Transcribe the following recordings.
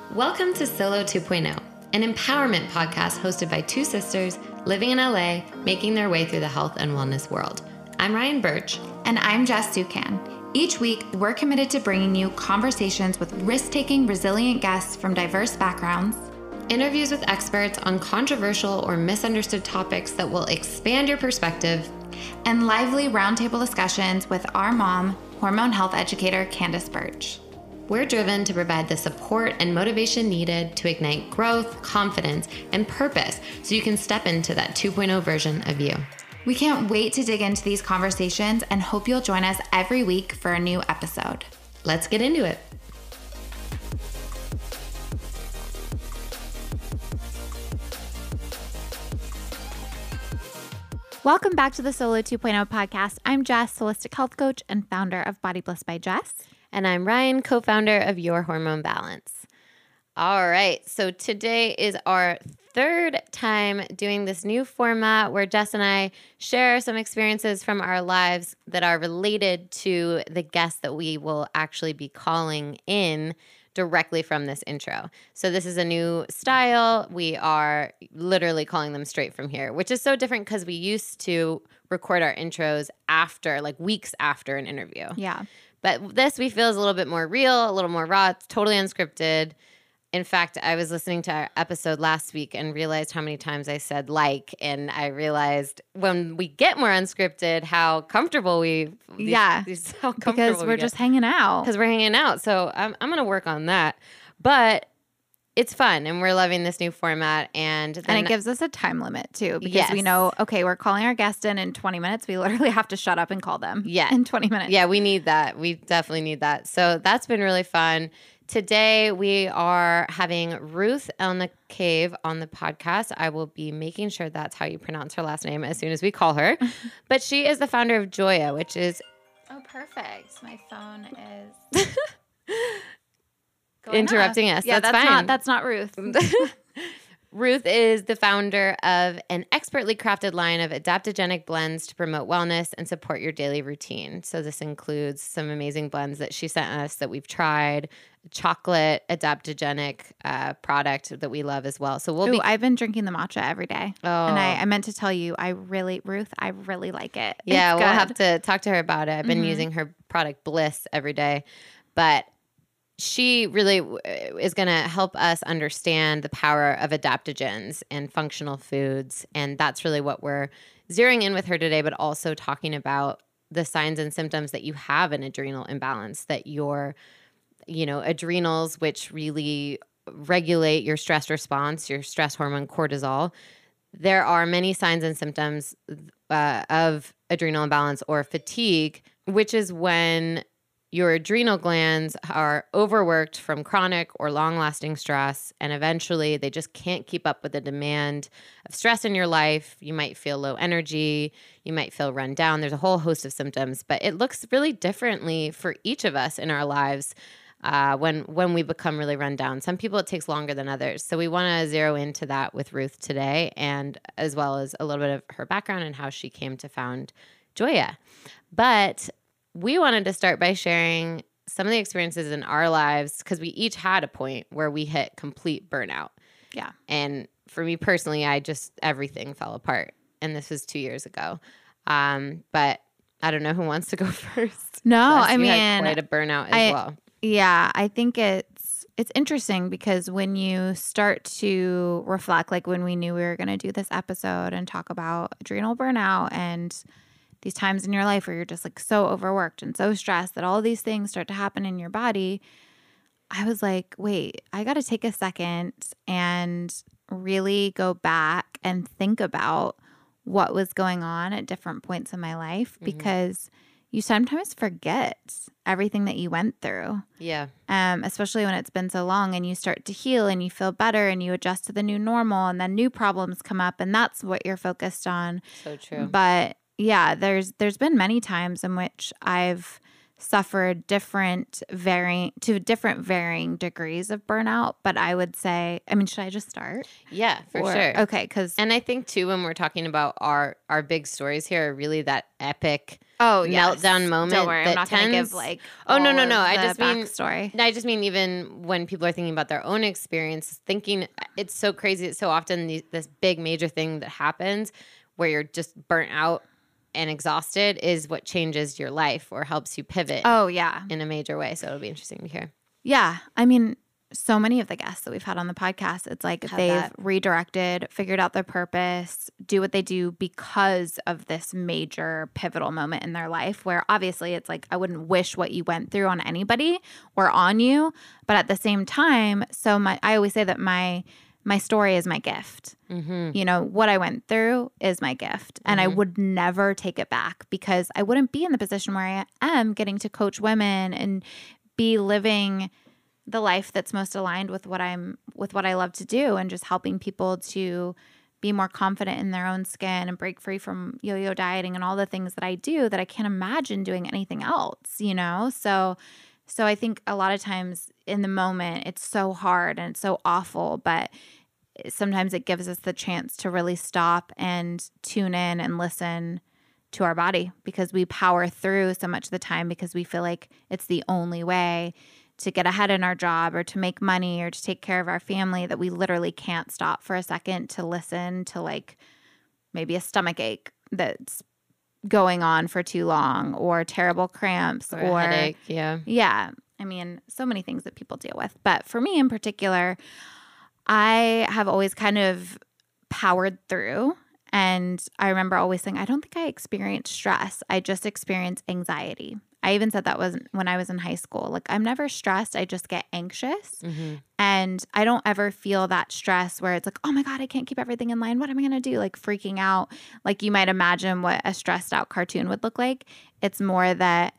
Welcome to Solo 2.0, an empowerment podcast hosted by two sisters living in LA, making their way through the health and wellness world. I'm Ryan Birch. And I'm Jess Sukan. Each week, we're committed to bringing you conversations with risk-taking, resilient guests from diverse backgrounds, Interviews with experts on controversial or misunderstood topics that will expand your perspective, and lively roundtable discussions with our mom, hormone health educator Candace Birch. We're driven to provide the support and motivation needed to ignite growth, confidence, and purpose so you can step into that 2.0 version of you. We can't wait to dig into these conversations and hope you'll join us every week for a new episode. Let's get into it. Welcome back to the Solo 2.0 podcast. I'm Jess, holistic health coach and founder of Body Bliss by Jess. And I'm Ryan, co-founder of Your Hormone Balance. All right, so today is our third time doing this new format where Jess and I share some experiences from our lives that are related to the guests that we will actually be calling in directly from this intro. So this is a new style. We are literally calling them straight from here, which is so different because we used to record our intros after, like weeks after an interview. Yeah. But this we feel is a little bit more real, a little more raw. It's totally unscripted. In fact, I was listening to our episode last week and realized how many times I said like, and I realized when we get more unscripted, how comfortable because we're just hanging out. Because we're hanging out. So I'm going to work on that. But it's fun, and we're loving this new format. And it gives us a time limit, too, because we know, okay, we're calling our guest in 20 minutes. We literally have to shut up and call them in 20 minutes. Yeah, we need that. We definitely need that. So that's been really fun. Today, we are having Ruth Elnakave on the podcast. I will be making sure that's how you pronounce her last name as soon as we call her. But she is the founder of Joya, which is... Oh, perfect. My phone is... interrupting us. Yeah, that's fine. That's not Ruth. Ruth is the founder of an expertly crafted line of adaptogenic blends to promote wellness and support your daily routine. So this includes some amazing blends that she sent us that we've tried, chocolate adaptogenic product that we love as well. So I've been drinking the matcha every day. Oh. And I meant to tell you, Ruth, I really like it. Yeah, we'll have to talk to her about it. I've been using her product Bliss every day. But she really is going to help us understand the power of adaptogens and functional foods. And that's really what we're zeroing in with her today, but also talking about the signs and symptoms that you have an adrenal imbalance, that your, adrenals, which really regulate your stress response, your stress hormone cortisol. There are many signs and symptoms of adrenal imbalance or fatigue, which is when your adrenal glands are overworked from chronic or long-lasting stress, and eventually they just can't keep up with the demand of stress in your life. You might feel low energy. You might feel run down. There's a whole host of symptoms, but it looks really differently for each of us in our lives when we become really run down. Some people, it takes longer than others. So we want to zero into that with Ruth today, and as well as a little bit of her background and how she came to found Joya. But we wanted to start by sharing some of the experiences in our lives because we each had a point where we hit complete burnout. Yeah. And for me personally, everything fell apart. And this was 2 years ago. But I don't know who wants to go first. No, I mean, had quite a burnout as well. Yeah, I think it's interesting because when you start to reflect, like when we knew we were going to do this episode and talk about adrenal burnout and these times in your life where you're just like so overworked and so stressed that all these things start to happen in your body, I was like, wait, I got to take a second and really go back and think about what was going on at different points in my life because you sometimes forget everything that you went through. Yeah. Especially when it's been so long and you start to heal and you feel better and you adjust to the new normal and then new problems come up and that's what you're focused on. So true. But yeah, there's been many times in which I've suffered different varying degrees of burnout. But I would say, should I just start? Yeah, for sure. Okay, and I think too, when we're talking about our big stories here, are really that epic Oh, yes. meltdown moment. Don't worry, I'm that not going to give tends- like Oh, no, all no, of no. I the just mean backstory. I just mean even when people are thinking about their own experience, thinking it's so crazy. It's so often this big major thing that happens where you're just burnt out and exhausted is what changes your life or helps you pivot Oh, yeah. in a major way. So it'll be interesting to hear. Yeah. I mean, so many of the guests that we've had on the podcast, it's like Have they've that. redirected, figured out their purpose, do what they do because of this major pivotal moment in their life where obviously it's like I wouldn't wish what you went through on anybody or on you. But at the same time, I always say that my story is my gift. Mm-hmm. You know, what I went through is my gift. And I would never take it back because I wouldn't be in the position where I am getting to coach women and be living the life that's most aligned with what I love to do and just helping people to be more confident in their own skin and break free from yo-yo dieting and all the things that I do that I can't imagine doing anything else, you know? So I think a lot of times in the moment it's so hard and it's so awful, but sometimes it gives us the chance to really stop and tune in and listen to our body because we power through so much of the time because we feel like it's the only way to get ahead in our job or to make money or to take care of our family that we literally can't stop for a second to listen to like maybe a stomach ache that's going on for too long or terrible cramps Or a headache. Yeah. Yeah. I mean, so many things that people deal with. But for me in particular, I have always kind of powered through. And I remember always saying, I don't think I experienced stress. I just experienced anxiety. I even said that when I was in high school. Like, I'm never stressed. I just get anxious. Mm-hmm. And I don't ever feel that stress where it's like, oh my God, I can't keep everything in line. What am I going to do? Like freaking out. Like you might imagine what a stressed out cartoon would look like. It's more that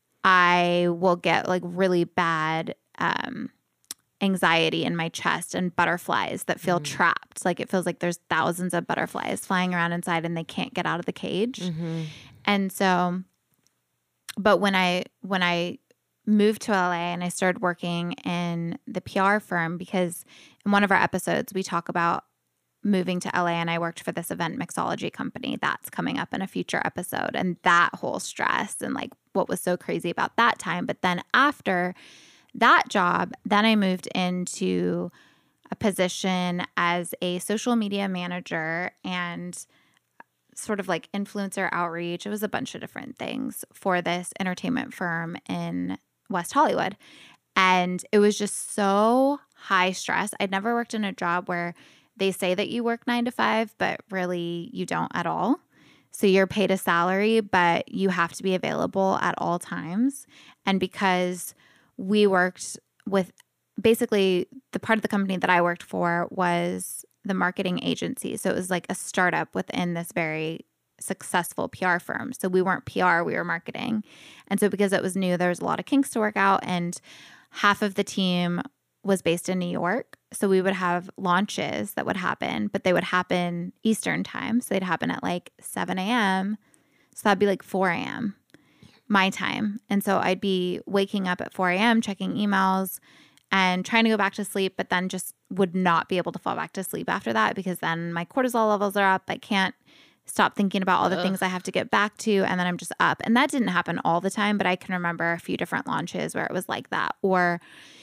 I will get like really bad anxiety in my chest and butterflies that feel trapped. Like it feels like there's thousands of butterflies flying around inside and they can't get out of the cage. Mm-hmm. And so, but when I moved to LA and I started working in the PR firm, because in one of our episodes we talk about moving to LA and I worked for this event mixology company that's coming up in a future episode, and that whole stress and like what was so crazy about that time. But then after that job, then I moved into a position as a social media manager and sort of like influencer outreach. It was a bunch of different things for this entertainment firm in West Hollywood. And it was just so high stress. I'd never worked in a job where they say that you work 9 to 5, but really you don't at all. So you're paid a salary, but you have to be available at all times. And because we worked with basically the part of the company that I worked for was the marketing agency. So it was like a startup within this very successful PR firm. So we weren't PR, we were marketing. And so because it was new, there was a lot of kinks to work out, and half of the team was based in New York. So we would have launches that would happen, but they would happen Eastern time. So they'd happen at like 7 a.m. So that'd be like 4 a.m. my time. And so I'd be waking up at 4 a.m., checking emails and trying to go back to sleep, but then just would not be able to fall back to sleep after that because then my cortisol levels are up. I can't stop thinking about all the things I have to get back to, and then I'm just up. And that didn't happen all the time, but I can remember a few different launches where it was like that. Or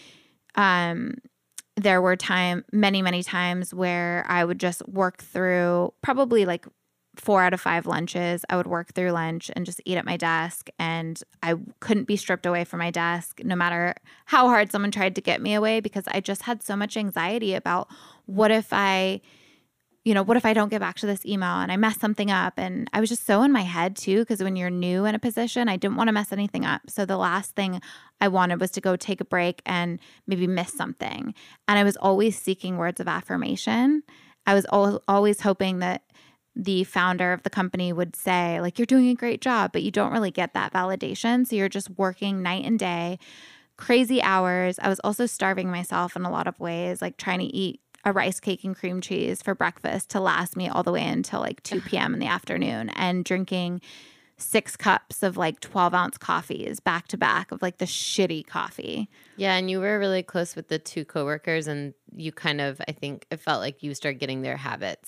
there were many times where I would just work through probably like 4 out of 5 lunches. I would work through lunch and just eat at my desk, and I couldn't be stripped away from my desk no matter how hard someone tried to get me away, because I just had so much anxiety about what if I don't get back to this email and I mess something up. And I was just so in my head too, because when you're new in a position, I didn't want to mess anything up. So the last thing I wanted was to go take a break and maybe miss something. And I was always seeking words of affirmation. I was always hoping that the founder of the company would say, like, you're doing a great job, but you don't really get that validation. So you're just working night and day, crazy hours. I was also starving myself in a lot of ways, like trying to eat a rice cake and cream cheese for breakfast to last me all the way until like 2 p.m. in the afternoon, and drinking 6 cups of like 12-ounce coffees back to back of like the shitty coffee. Yeah, and you were really close with the 2 coworkers, and you kind of, I think it felt like you started getting their habits.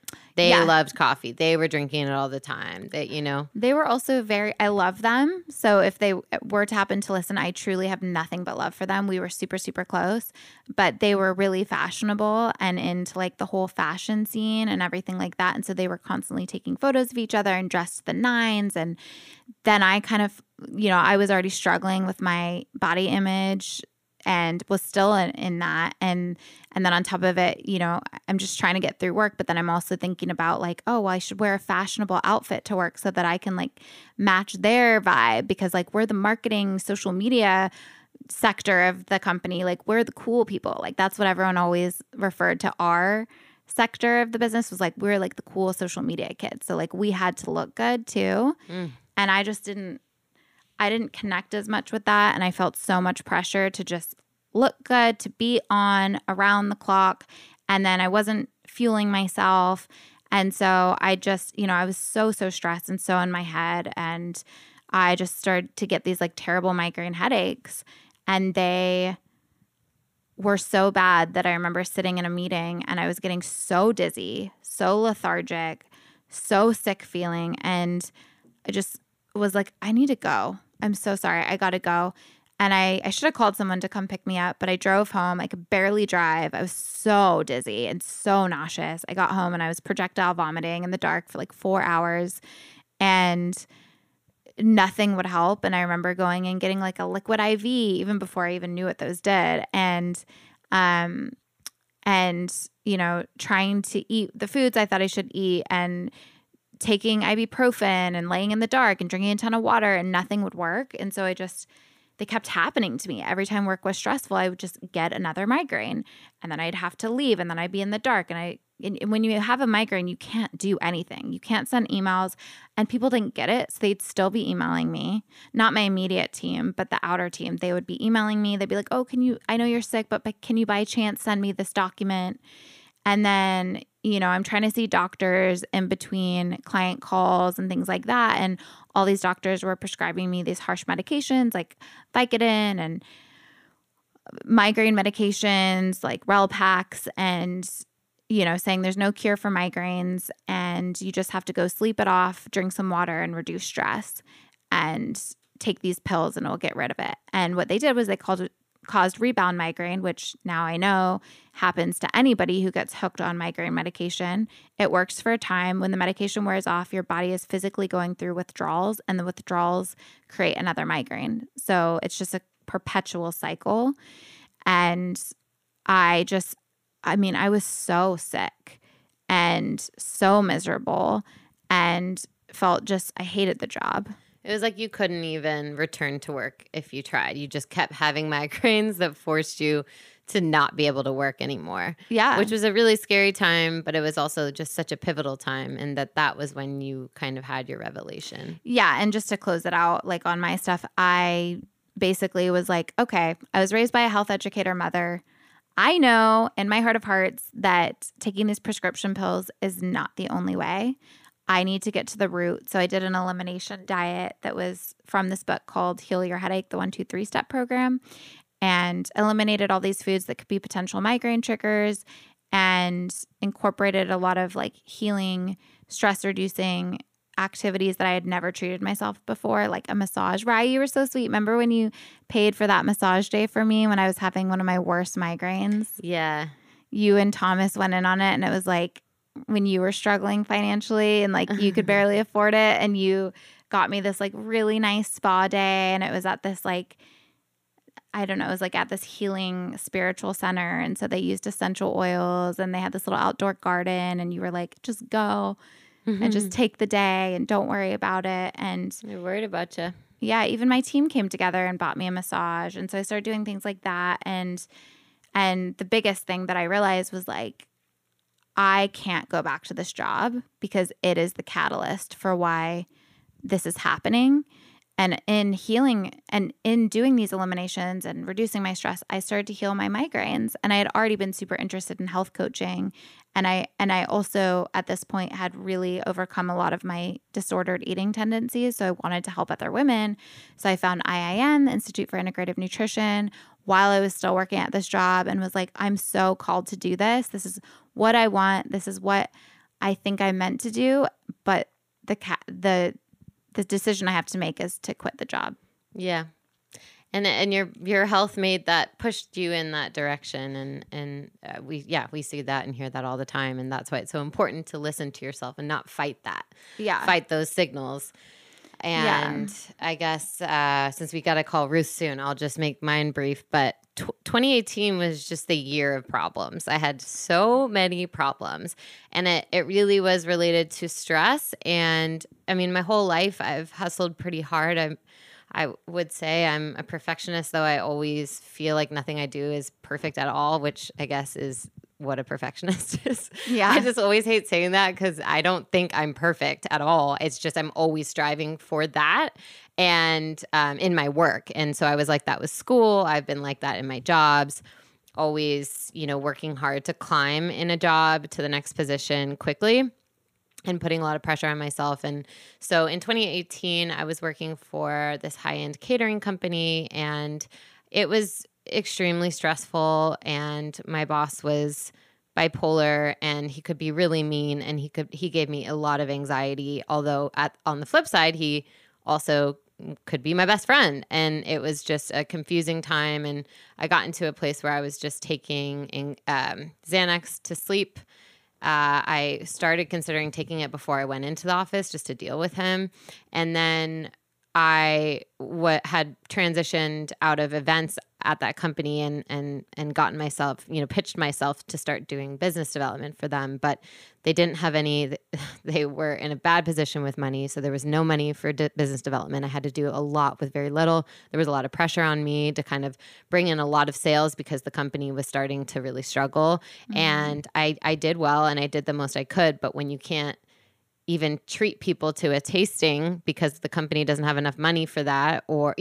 They loved coffee. They were drinking it all the time. They were also I love them. So if they were to happen to listen, I truly have nothing but love for them. We were super, super close, but they were really fashionable and into like the whole fashion scene and everything like that. And so they were constantly taking photos of each other and dressed to the nines. And then I kind of, I was already struggling with my body image and was still in that. And then on top of it, I'm just trying to get through work. But then I'm also thinking about like, oh, well, I should wear a fashionable outfit to work so that I can like match their vibe, because like we're the marketing social media sector of the company. Like we're the cool people. Like that's what everyone always referred to our sector of the business, was like we're like the cool social media kids. So like we had to look good too. And I just didn't connect as much with that. And I felt so much pressure to just look good, to be on around the clock. And then I wasn't fueling myself. And so I just, I was so stressed and so in my head. And I just started to get these like terrible migraine headaches. And they were so bad that I remember sitting in a meeting and I was getting so dizzy, so lethargic, so sick feeling. And I just was like, I need to go. I'm so sorry. I got to go. And I should have called someone to come pick me up, but I drove home. I could barely drive. I was so dizzy and so nauseous. I got home and I was projectile vomiting in the dark for like 4 hours and nothing would help. And I remember going and getting like a liquid IV even before I even knew what those did. And trying to eat the foods I thought I should eat and taking ibuprofen and laying in the dark and drinking a ton of water, and nothing would work. And so they kept happening to me. Every time work was stressful, I would just get another migraine, and then I'd have to leave, and then I'd be in the dark. And when you have a migraine, you can't do anything. You can't send emails, and people didn't get it. So they'd still be emailing me, not my immediate team, but the outer team. They would be emailing me. They'd be like, oh, I know you're sick, but can you by chance send me this document? And then, I'm trying to see doctors in between client calls and things like that. And all these doctors were prescribing me these harsh medications like Vicodin and migraine medications like Relpax, and, saying there's no cure for migraines and you just have to go sleep it off, drink some water and reduce stress and take these pills and it'll get rid of it. And what they did was they caused rebound migraine, which now I know happens to anybody who gets hooked on migraine medication. It works for a time. When the medication wears off, your body is physically going through withdrawals, and the withdrawals create another migraine. So it's just a perpetual cycle. And I was so sick and so miserable and felt I hated the job. It was like you couldn't even return to work if you tried. You just kept having migraines that forced you to not be able to work anymore. Yeah. Which was a really scary time, but it was also just such a pivotal time, and that was when you kind of had your revelation. Yeah. And just to close it out, like on my stuff, I basically was like, okay, I was raised by a health educator mother. I know in my heart of hearts that taking these prescription pills is not the only way. I need to get to the root. So I did an elimination diet that was from this book called Heal Your Headache, the 1-2-3 step program, and eliminated all these foods that could be potential migraine triggers and incorporated a lot of like healing, stress reducing activities that I had never treated myself before, like a massage. Rye, you were so sweet. Remember when you paid for that massage day for me when I was having one of my worst migraines? Yeah. You and Thomas went in on it, and it was like, when you were struggling financially and like you could barely afford it, and you got me this like really nice spa day, and it was at this like, I don't know, it was like at this healing spiritual center, and so they used essential oils and they had this little outdoor garden, and you were like, just go and just take the day and don't worry about it. And they're worried about you. Yeah, even my team came together and bought me a massage, and so I started doing things like that. And the biggest thing that I realized was like, I can't go back to this job because it is the catalyst for why this is happening. And in healing and in doing these eliminations and reducing my stress, I started to heal my migraines. And I had already been super interested in health coaching. And I also at this point had really overcome a lot of my disordered eating tendencies. So I wanted to help other women. So I found IIN, the Institute for Integrative Nutrition, while I was still working at this job, and was like, I'm so called to do this. This is what I want. This is what I think I meant to do, but the decision I have to make is to quit the job. Yeah. And your health made that, pushed you in that direction, and we see that and hear that all the time, and that's why it's so important to listen to yourself and not fight that. Yeah. Fight those signals. And I guess since we got to call Ruth soon, I'll just make mine brief. But 2018 was just the year of problems. I had so many problems, and it really was related to stress. And I mean, my whole life I've hustled pretty hard. I would say I'm a perfectionist, though I always feel like nothing I do is perfect at all, which I guess is what a perfectionist is. Yeah. I just always hate saying that because I don't think I'm perfect at all. It's just I'm always striving for that, and in my work. And so I was like that with school. I've been like that in my jobs, always, working hard to climb in a job to the next position quickly, and putting a lot of pressure on myself. And so in 2018, I was working for this high-end catering company, and it was extremely stressful. And my boss was bipolar, and he could be really mean, and he gave me a lot of anxiety. Although on the flip side, he also could be my best friend. And it was just a confusing time. And I got into a place where I was just taking Xanax to sleep. I started considering taking it before I went into the office just to deal with him. And then I had transitioned out of events at that company and gotten myself, pitched myself to start doing business development for them. But they didn't have any, they were in a bad position with money. So there was no money for business development. I had to do a lot with very little. There was a lot of pressure on me to kind of bring in a lot of sales because the company was starting to really struggle. Mm-hmm. And I did well, and I did the most I could. But when you can't even treat people to a tasting because the company doesn't have enough money for that, or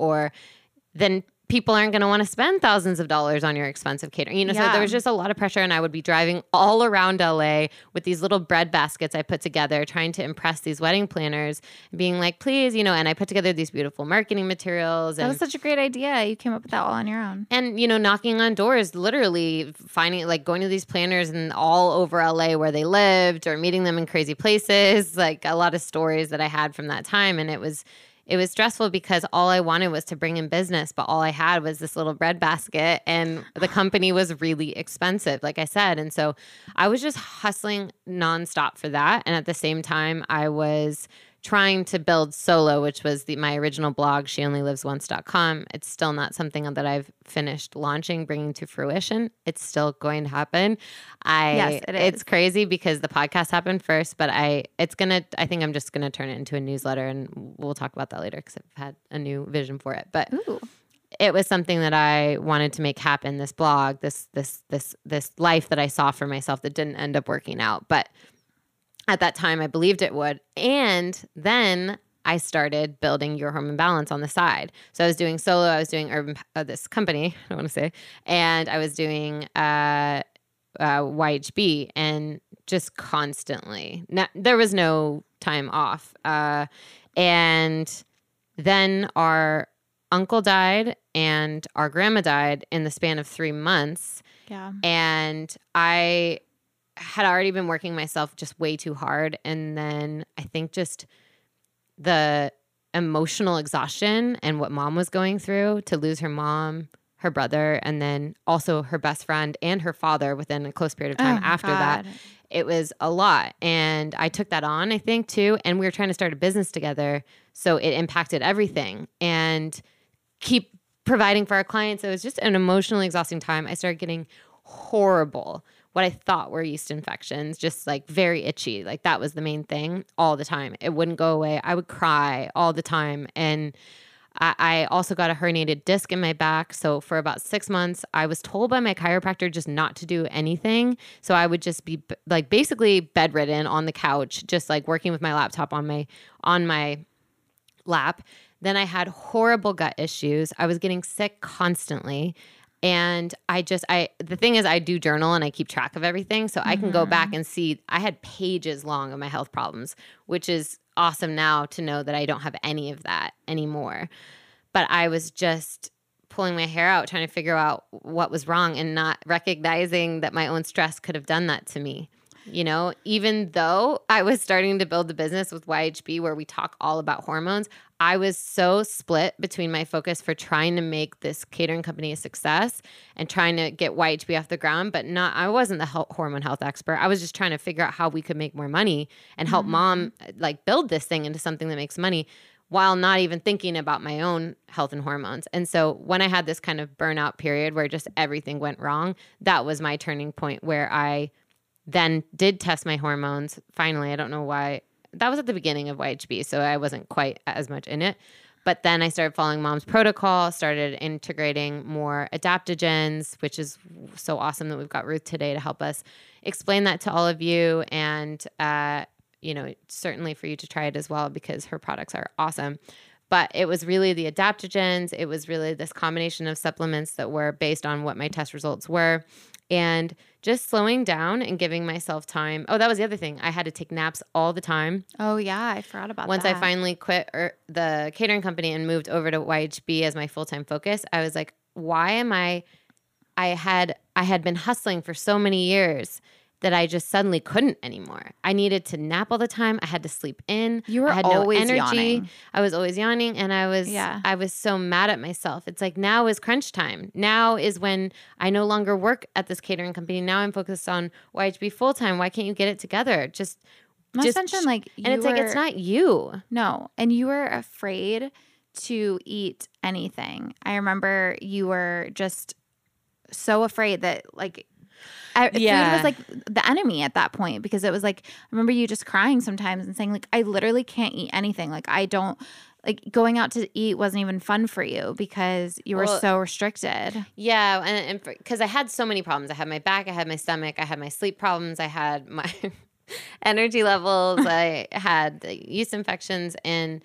then people aren't going to want to spend thousands of dollars on your expensive catering. So there was just a lot of pressure, and I would be driving all around LA with these little bread baskets I put together, trying to impress these wedding planners, being like, please, and I put together these beautiful marketing materials. That was such a great idea. You came up with that all on your own. And, knocking on doors, literally finding, like going to these planners and all over LA where they lived, or meeting them in crazy places, like a lot of stories that I had from that time. And it was stressful because all I wanted was to bring in business, but all I had was this little bread basket, and the company was really expensive, like I said. And so I was just hustling nonstop for that. And at the same time, I was trying to build Solo, which was my original blog, sheonlylivesonce.com. It's still not something that I've finished launching, bringing to fruition. It's still going to happen. Yes, it is. It's crazy because the podcast happened first, but I think I'm just gonna turn it into a newsletter, and we'll talk about that later because I've had a new vision for it. But it was something that I wanted to make happen. This blog, this life that I saw for myself that didn't end up working out, but at that time, I believed it would. And then I started building Your Home in Balance on the side. So I was doing Solo, I was doing Urban, this company, I want to say, and I was doing YHB, and just constantly. There was no time off. And then our uncle died and our grandma died in the span of 3 months. Yeah. And I had already been working myself just way too hard. And then I think just the emotional exhaustion and what mom was going through, to lose her mom, her brother, and then also her best friend and her father within a close period of time after that. It was a lot. And I took that on, I think, too. And we were trying to start a business together. So it impacted everything and keep providing for our clients. It was just an emotionally exhausting time. I started getting horrible, what I thought were yeast infections, just like very itchy. Like that was the main thing all the time. It wouldn't go away. I would cry all the time. And I also got a herniated disc in my back. So for about 6 months, I was told by my chiropractor just not to do anything. So I would just be like basically bedridden on the couch, just like working with my laptop on my lap. Then I had horrible gut issues. I was getting sick constantly. And the thing is, I do journal and I keep track of everything. So I can go back and see, I had pages long of my health problems, which is awesome now to know that I don't have any of that anymore. But I was just pulling my hair out, trying to figure out what was wrong and not recognizing that my own stress could have done that to me. You know, even though I was starting to build the business with YHB where we talk all about hormones, I was so split between my focus for trying to make this catering company a success and trying to get YHB off the ground, but I wasn't the hormone health expert. I was just trying to figure out how we could make more money and help mom like build this thing into something that makes money while not even thinking about my own health and hormones. And so when I had this kind of burnout period where just everything went wrong, that was my turning point where I then did test my hormones. Finally, I don't know why. That was at the beginning of YHB, so I wasn't quite as much in it. But then I started following mom's protocol, started integrating more adaptogens, which is so awesome that we've got Ruth today to help us explain that to all of you. And, you know, certainly for you to try it as well because her products are awesome. But it was really the adaptogens. It was really this combination of supplements that were based on what my test results were. And just slowing down and giving myself time. Oh, that was the other thing. I had to take naps all the time. Oh, yeah. I forgot about Once that. I finally quit the catering company and moved over to YHB as my full-time focus, I was like, why am I had been hustling for so many years that I just suddenly couldn't anymore. I needed to nap all the time. I had to sleep in. You were I had always no energy. yawning. I was always yawning, and I was so mad at myself. It's like now is crunch time. Now is when I no longer work at this catering company. Now I'm focused on YHB full time. Why can't you get it together? Not to mention, like, and it's like it's not you. No, and you were afraid to eat anything. I remember you were just so afraid that like. Food was like the enemy at that point because it was like I remember you just crying sometimes and saying like I literally can't eat anything. Like I don't like going out to eat wasn't even fun for you because you were so restricted. Yeah, and because I had so many problems. I had my back, I had my stomach, I had my sleep problems, I had my energy levels, I had yeast infections, and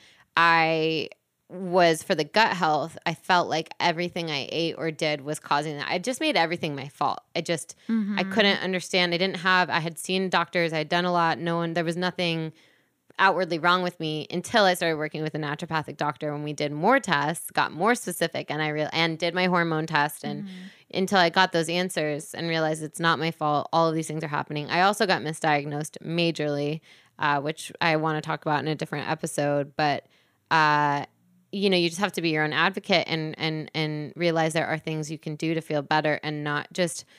I was for the gut health, I felt like everything I ate or did was causing that. I just made everything my fault. I couldn't understand. I had seen doctors. I had done a lot. There was nothing outwardly wrong with me until I started working with a naturopathic doctor when we did more tests, got more specific, and did my hormone test. And until I got those answers and realized it's not my fault, all of these things are happening. I also got misdiagnosed majorly, which I want to talk about in a different episode. But, you know, you just have to be your own advocate and realize there are things you can do to feel better and not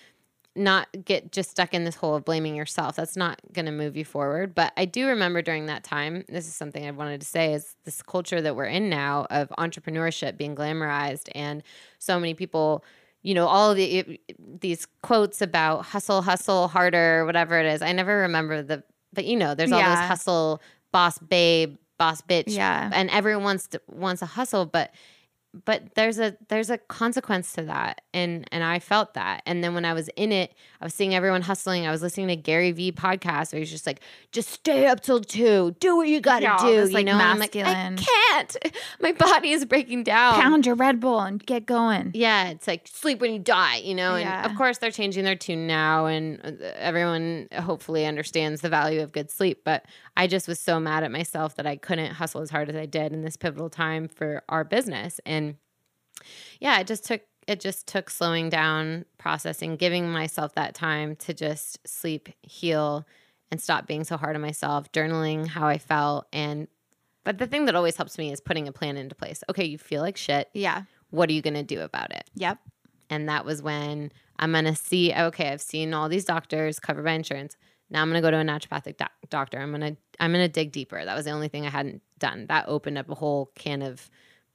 get just stuck in this hole of blaming yourself. That's not going to move you forward. But I do remember during that time, this is something I wanted to say, is this culture that we're in now of entrepreneurship being glamorized and so many people, you know, all of these quotes about hustle, harder, whatever it is. I never remember but you know, there's all those hustle, boss babe, boss bitch, and everyone wants a hustle, but there's a consequence to that, and I felt that. And then when I was in it, I was seeing everyone hustling. I was listening to Gary Vee podcast where he's just like, just stay up till 2, do what you gotta do, this, you know. Masculine. I'm like, I can't. My body is breaking down. Pound your Red Bull and get going. Yeah, it's like sleep when you die, you know. And of course they're changing their tune now, and everyone hopefully understands the value of good sleep. But I just was so mad at myself that I couldn't hustle as hard as I did in this pivotal time for our business. And yeah, it just took slowing down, processing, giving myself that time to just sleep, heal, and stop being so hard on myself, journaling how I felt. But the thing that always helps me is putting a plan into place. Okay, you feel like shit. Yeah. What are you going to do about it? Yep. And that was when I'm going to see, okay, I've seen all these doctors covered by insurance. Now I'm going to go to a naturopathic doctor. I'm going to dig deeper. That was the only thing I hadn't done. That opened up a whole can of,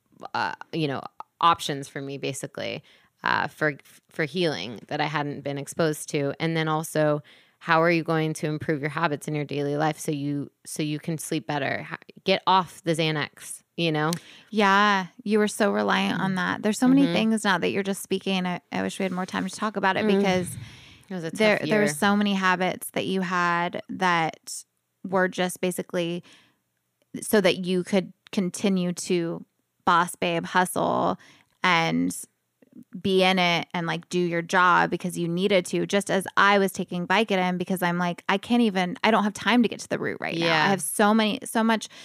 options for me, basically, for healing that I hadn't been exposed to. And then also, how are you going to improve your habits in your daily life so you can sleep better? Get off the Xanax, you know? Yeah, you were so reliant on that. There's so many things now that you're just speaking. I wish we had more time to talk about it because it was a tough year. There were so many habits that you had that were just basically so that you could continue to boss babe hustle and be in it and like do your job because you needed to, just as I was taking Vicodin because I'm like, I don't have time to get to the root right now. I have so much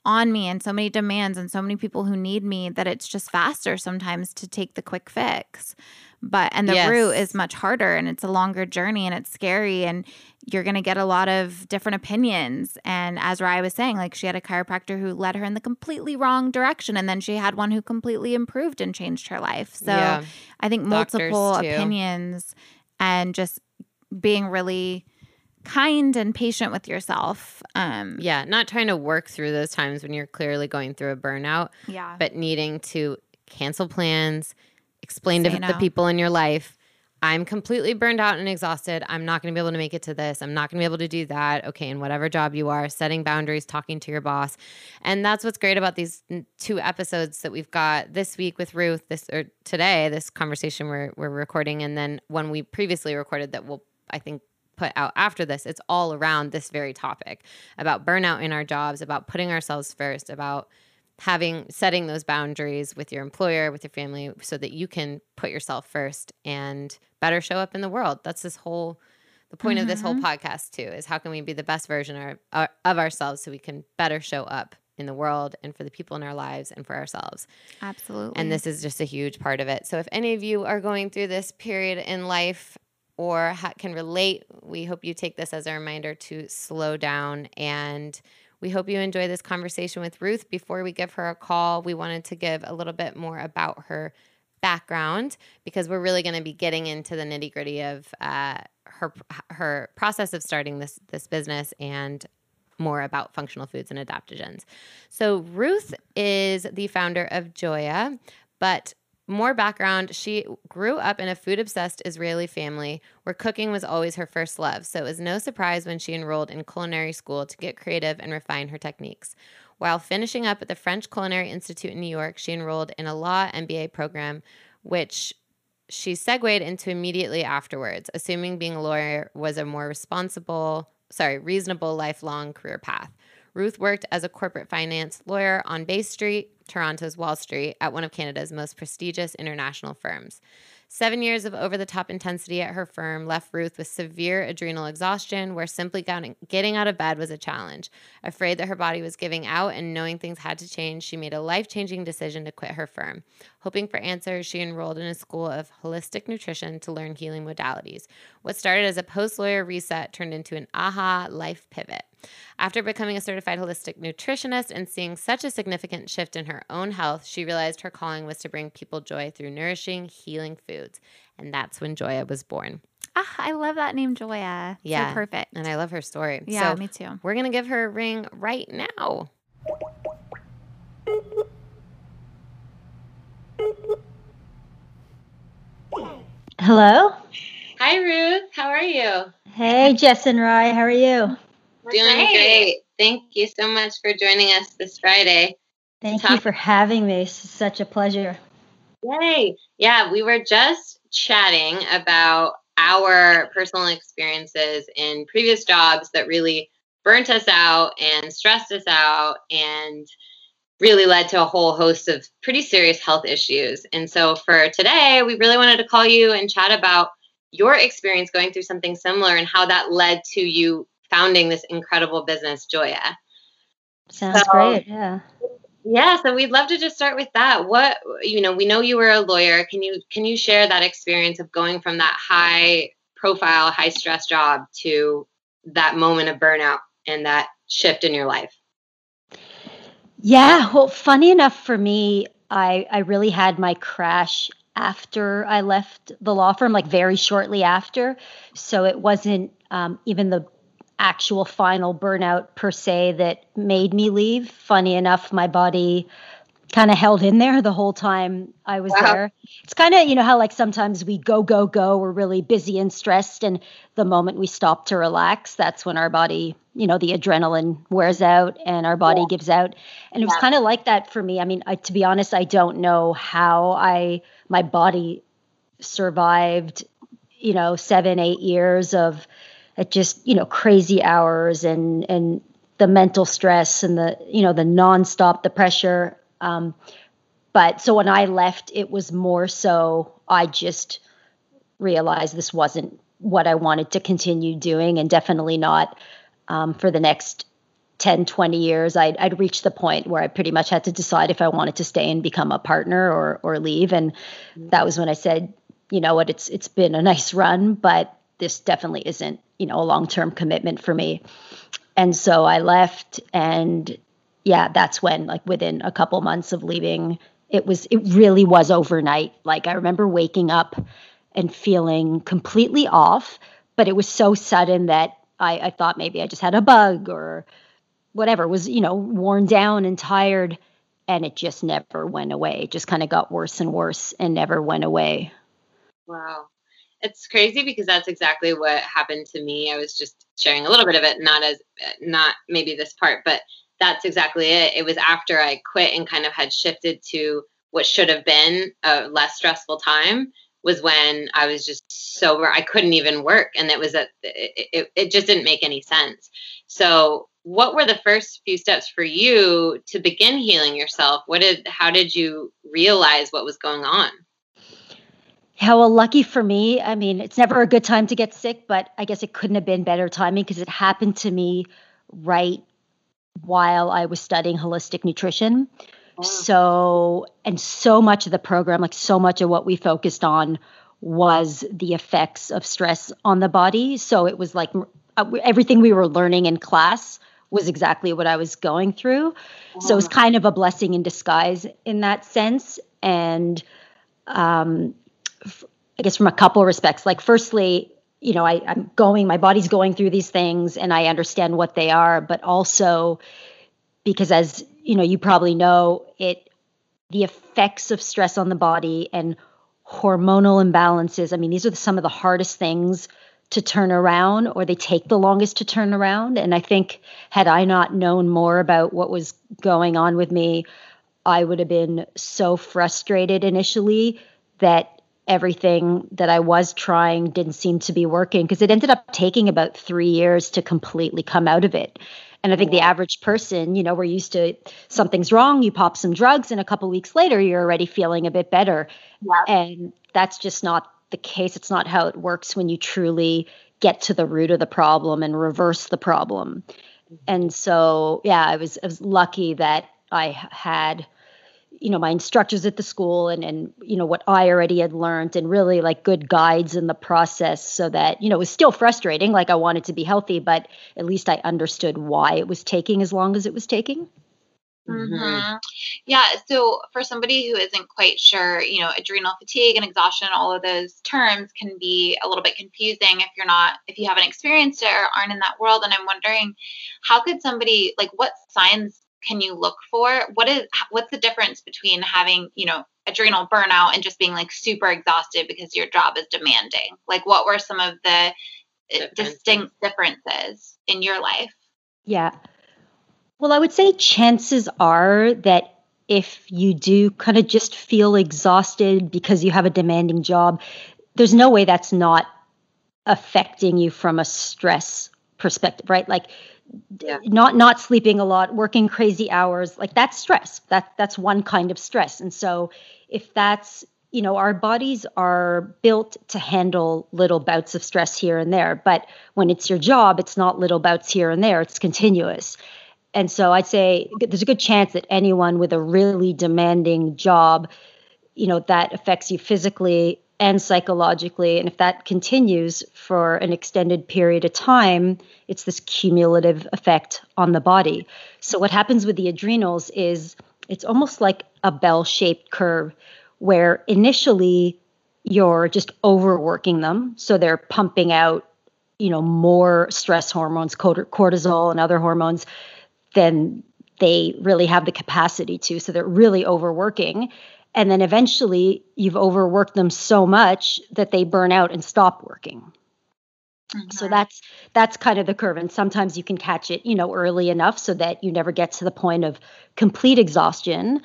on me and so many demands and so many people who need me that it's just faster sometimes to take the quick fix. And the route is much harder and it's a longer journey and it's scary and you're going to get a lot of different opinions. And as Rye was saying, like she had a chiropractor who led her in the completely wrong direction. And then she had one who completely improved and changed her life. So I think multiple opinions and just being really kind and patient with yourself. Not trying to work through those times when you're clearly going through a burnout, but needing to cancel plans, explain to the people in your life, I'm completely burned out and exhausted. I'm not going to be able to make it to this. I'm not going to be able to do that. Okay, in whatever job you are, setting boundaries, talking to your boss. And that's what's great about these 2 episodes that we've got this week with Ruth, today, this conversation we're recording, and then one we previously recorded that we'll, I think, put out after this. It's all around this very topic about burnout in our jobs, about putting ourselves first, about setting those boundaries with your employer, with your family, so that you can put yourself first and better show up in the world. That's the point of this whole podcast too, is how can we be the best version of ourselves so we can better show up in the world and for the people in our lives and for ourselves. Absolutely. And this is just a huge part of it. So if any of you are going through this period in life or can relate, we hope you take this as a reminder to slow down, and we hope you enjoy this conversation with Ruth. Before we give her a call, we wanted to give a little bit more about her background because we're really going to be getting into the nitty-gritty of her process of starting this business and more about functional foods and adaptogens. So Ruth is the founder of Joya, but more background, she grew up in a food-obsessed Israeli family where cooking was always her first love, so it was no surprise when she enrolled in culinary school to get creative and refine her techniques. While finishing up at the French Culinary Institute in New York, she enrolled in a law MBA program, which she segued into immediately afterwards, assuming being a lawyer was a more reasonable lifelong career path. Ruth worked as a corporate finance lawyer on Bay Street, Toronto's Wall Street, at one of Canada's most prestigious international firms. 7 years of over-the-top intensity at her firm left Ruth with severe adrenal exhaustion, where simply getting out of bed was a challenge. Afraid that her body was giving out and knowing things had to change, she made a life-changing decision to quit her firm. Hoping for answers, she enrolled in a school of holistic nutrition to learn healing modalities. What started as a post-lawyer reset turned into an aha life pivot. After becoming a certified holistic nutritionist and seeing such a significant shift in her own health, she realized her calling was to bring people joy through nourishing, healing foods. And that's when Joya was born. I love that name, Joya. Yeah. So perfect. And I love her story. Yeah, so me too. We're going to give her a ring right now. Hello? Hi, Ruth. How are you? Hey, Jess and Rye. How are you? Doing great. Thank you so much for joining us this Friday. Thank you for having me. It's such a pleasure. Yay. Yeah, we were just chatting about our personal experiences in previous jobs that really burnt us out and stressed us out and really led to a whole host of pretty serious health issues. And so for today, we really wanted to call you and chat about your experience going through something similar and how that led to you founding this incredible business, Joya. Sounds great. Yeah. Yeah. So we'd love to just start with that. We know you were a lawyer. Can you share that experience of going from that high profile, high stress job to that moment of burnout and that shift in your life? Yeah. Well, funny enough for me, I really had my crash after I left the law firm, like very shortly after. So it wasn't even the actual final burnout per se that made me leave. Funny enough, my body kind of held in there the whole time I was there. It's kind of, how like sometimes we go, we're really busy and stressed. And the moment we stop to relax, that's when our body, the adrenaline wears out and our body gives out. And it was kind of like that for me. I mean, to be honest, I don't know how my body survived, 7-8 years of just, crazy hours and the mental stress and the nonstop, the pressure. But so when I left, it was more so I just realized this wasn't what I wanted to continue doing, and definitely not for the next 10, 20 years, I'd reached the point where I pretty much had to decide if I wanted to stay and become a partner or leave. And that was when I said, you know what, it's been a nice run, but this definitely isn't, you know, a long-term commitment for me. And so I left, and yeah, that's when, like, within a couple months of leaving, it really was overnight. Like, I remember waking up and feeling completely off, but it was so sudden that I thought maybe I just had a bug or whatever, was, you know, worn down and tired, and it just never went away. It just kind of got worse and worse and never went away. Wow. It's crazy because that's exactly what happened to me. I was just sharing a little bit of it, not maybe this part, but that's exactly it. It was after I quit and kind of had shifted to what should have been a less stressful time, was when I was just sober. I couldn't even work. And it just didn't make any sense. So what were the first few steps for you to begin healing yourself? How did you realize what was going on? Yeah, well, lucky for me, I mean, it's never a good time to get sick, but I guess it couldn't have been better timing because it happened to me right while I was studying holistic nutrition. So much of the program, like so much of what we focused on was the effects of stress on the body. So it was like everything we were learning in class was exactly what I was going through. So it was kind of a blessing in disguise in that sense. And I guess from a couple of respects, like firstly, you know, my body's going through these things and I understand what they are, but also because, as you know, you probably know, the effects of stress on the body and hormonal imbalances. I mean, these are some of the hardest things to turn around, or they take the longest to turn around. And I think had I not known more about what was going on with me, I would have been so frustrated initially that everything that I was trying didn't seem to be working, because it ended up taking about 3 years to completely come out of it. And I think the average person, you know, we're used to something's wrong, you pop some drugs, and a couple of weeks later, you're already feeling a bit better. Yeah. And that's just not the case. It's not how it works when you truly get to the root of the problem and reverse the problem. And so, yeah, I was lucky that I had, you know, my instructors at the school and you know, what I already had learned, and really like good guides in the process, so that, you know, it was still frustrating. Like I wanted to be healthy, but at least I understood why it was taking as long as it was taking. Mm-hmm. Yeah. So for somebody who isn't quite sure, you know, adrenal fatigue and exhaustion, all of those terms can be a little bit confusing if you haven't experienced it or aren't in that world. And I'm wondering, how could somebody, like, what signs can you look for? What's the difference between having, you know, adrenal burnout and just being like super exhausted because your job is demanding? Like, what were some of the distinct differences in your life? Yeah. Well, I would say chances are that if you do kind of just feel exhausted because you have a demanding job, there's no way that's not affecting you from a stress perspective, right? Like, yeah. Not sleeping a lot, working crazy hours, like that's stress. That's one kind of stress. And so if that's, you know, our bodies are built to handle little bouts of stress here and there, but when it's your job, it's not little bouts here and there, it's continuous. And so I'd say there's a good chance that anyone with a really demanding job, you know, that affects you physically and psychologically. And if that continues for an extended period of time, it's this cumulative effect on the body. So what happens with the adrenals is it's almost like a bell-shaped curve where initially you're just overworking them. So they're pumping out, you know, more stress hormones, cortisol and other hormones than they really have the capacity to. So they're really overworking. And then eventually you've overworked them so much that they burn out and stop working. Mm-hmm. So that's kind of the curve. And sometimes you can catch it, you know, early enough so that you never get to the point of complete exhaustion.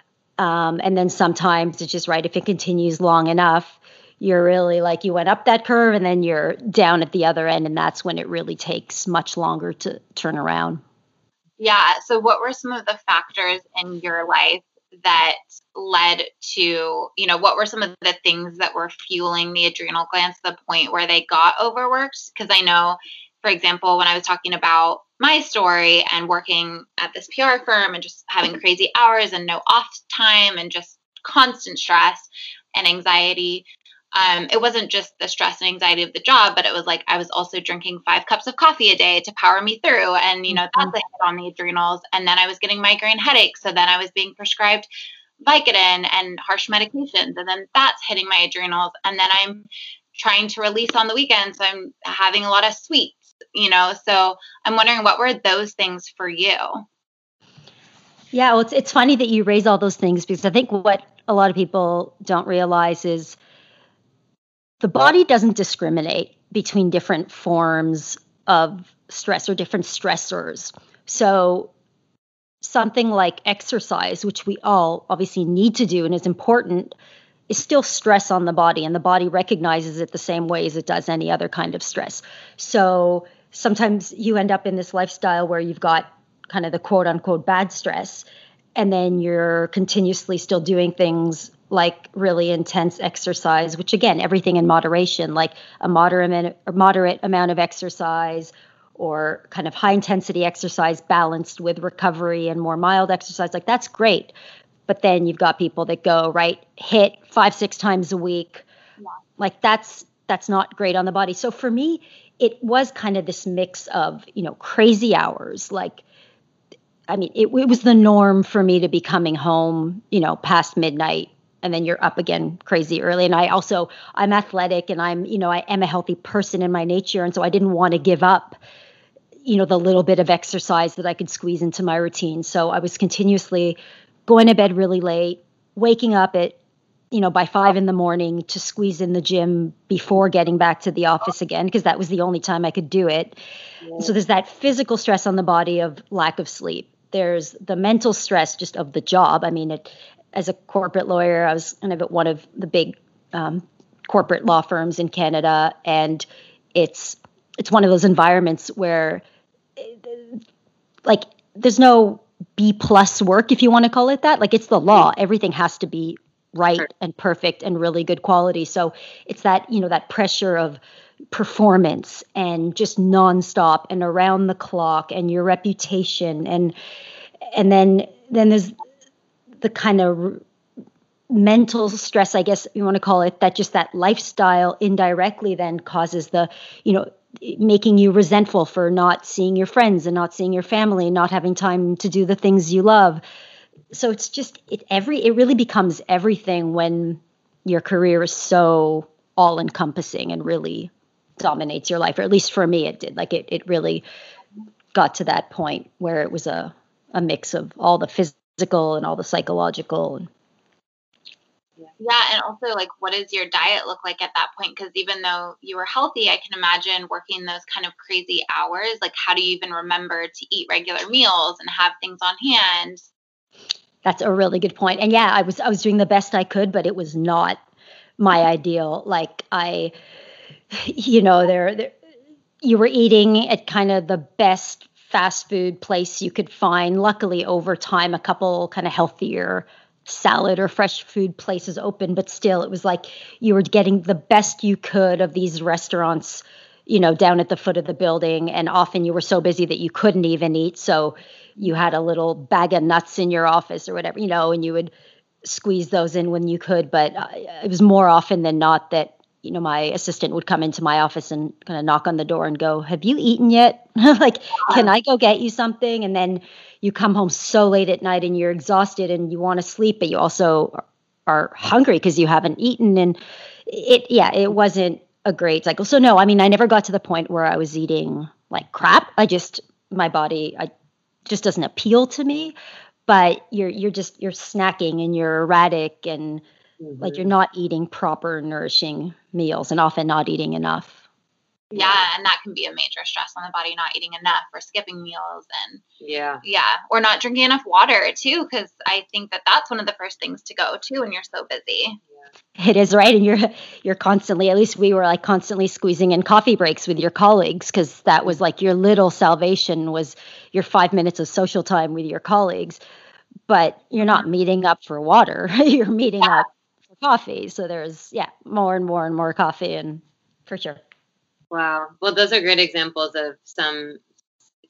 And then sometimes it's just right. If it continues long enough, you're really like, you went up that curve and then you're down at the other end. And that's when it really takes much longer to turn around. Yeah. So what were some of the factors in your life that led to, you know, what were some of the things that were fueling the adrenal glands to the point where they got overworked? Because I know, for example, when I was talking about my story and working at this PR firm and just having crazy hours and no off time and just constant stress and anxiety. It wasn't just the stress and anxiety of the job, but it was like I was also drinking 5 cups of coffee a day to power me through. And, that's a hit on the adrenals. And then I was getting migraine headaches. So then I was being prescribed Vicodin and harsh medications. And then that's hitting my adrenals. And then I'm trying to release on the weekends. So I'm having a lot of sweets, So I'm wondering, what were those things for you? Yeah, well, it's funny that you raise all those things, because I think what a lot of people don't realize is the body doesn't discriminate between different forms of stress or different stressors. So something like exercise, which we all obviously need to do and is important, is still stress on the body, and the body recognizes it the same way as it does any other kind of stress. So sometimes you end up in this lifestyle where you've got kind of the quote unquote bad stress, and then you're continuously still doing things like really intense exercise, which again, everything in moderation, like a moderate amount of exercise, or kind of high intensity exercise balanced with recovery and more mild exercise, like that's great. But then you've got people that go, right, hit 5-6 times a week. Yeah. Like that's not great on the body. So for me, it was kind of this mix of, crazy hours. Like, I mean, it was the norm for me to be coming home, past midnight, and then you're up again crazy early. And I'm athletic, and I am a healthy person in my nature. And so I didn't want to give up, the little bit of exercise that I could squeeze into my routine. So I was continuously going to bed really late, waking up at, by 5 a.m. to squeeze in the gym before getting back to the office again, because that was the only time I could do it. Yeah. So there's that physical stress on the body of lack of sleep. There's the mental stress just of the job. I mean, as a corporate lawyer, I was kind of at one of the big corporate law firms in Canada, and it's one of those environments where, like, there's no B+ work, if you want to call it that. Like, it's the law. Everything has to be right and perfect and really good quality. So it's that, that pressure of performance and just nonstop and around the clock, and your reputation. And then there's the kind of mental stress, I guess you want to call it, that lifestyle indirectly then causes the, making you resentful for not seeing your friends and not seeing your family and not having time to do the things you love. So it's just, it really becomes everything when your career is so all encompassing and really dominates your life, or at least for me, it did. Like it really got to that point where it was a mix of all the physical and all the psychological. Yeah. And also, like, what does your diet look like at that point? Because even though you were healthy, I can imagine working those kind of crazy hours. Like, how do you even remember to eat regular meals and have things on hand? That's a really good point. And yeah, I was doing the best I could, but it was not my ideal. Like you were eating at kind of the best fast food place you could find. Luckily, over time, a couple kind of healthier salad or fresh food places open, but still, it was like you were getting the best you could of these restaurants, down at the foot of the building. And often you were so busy that you couldn't even eat. So you had a little bag of nuts in your office or whatever, and you would squeeze those in when you could. But it was more often than not that, my assistant would come into my office and kind of knock on the door and go, "Have you eaten yet? Like, can I go get you something?" And then you come home so late at night and you're exhausted and you want to sleep, but you also are hungry because you haven't eaten. And it wasn't a great cycle. So no, I mean, I never got to the point where I was eating like crap. My body just doesn't appeal to me. But you're snacking and you're erratic and like you're not eating proper nourishing meals, and often not eating enough. Yeah, and that can be a major stress on the body, not eating enough or skipping meals, and or not drinking enough water too, because I think that's one of the first things to go to when you're so busy. It is, right? And you're constantly, at least we were like constantly squeezing in coffee breaks with your colleagues, because that was like your little salvation, was your 5 minutes of social time with your colleagues. But you're not meeting up for water. You're meeting up for coffee. So there's more and more and more coffee, and for sure. Wow. Well, those are great examples of some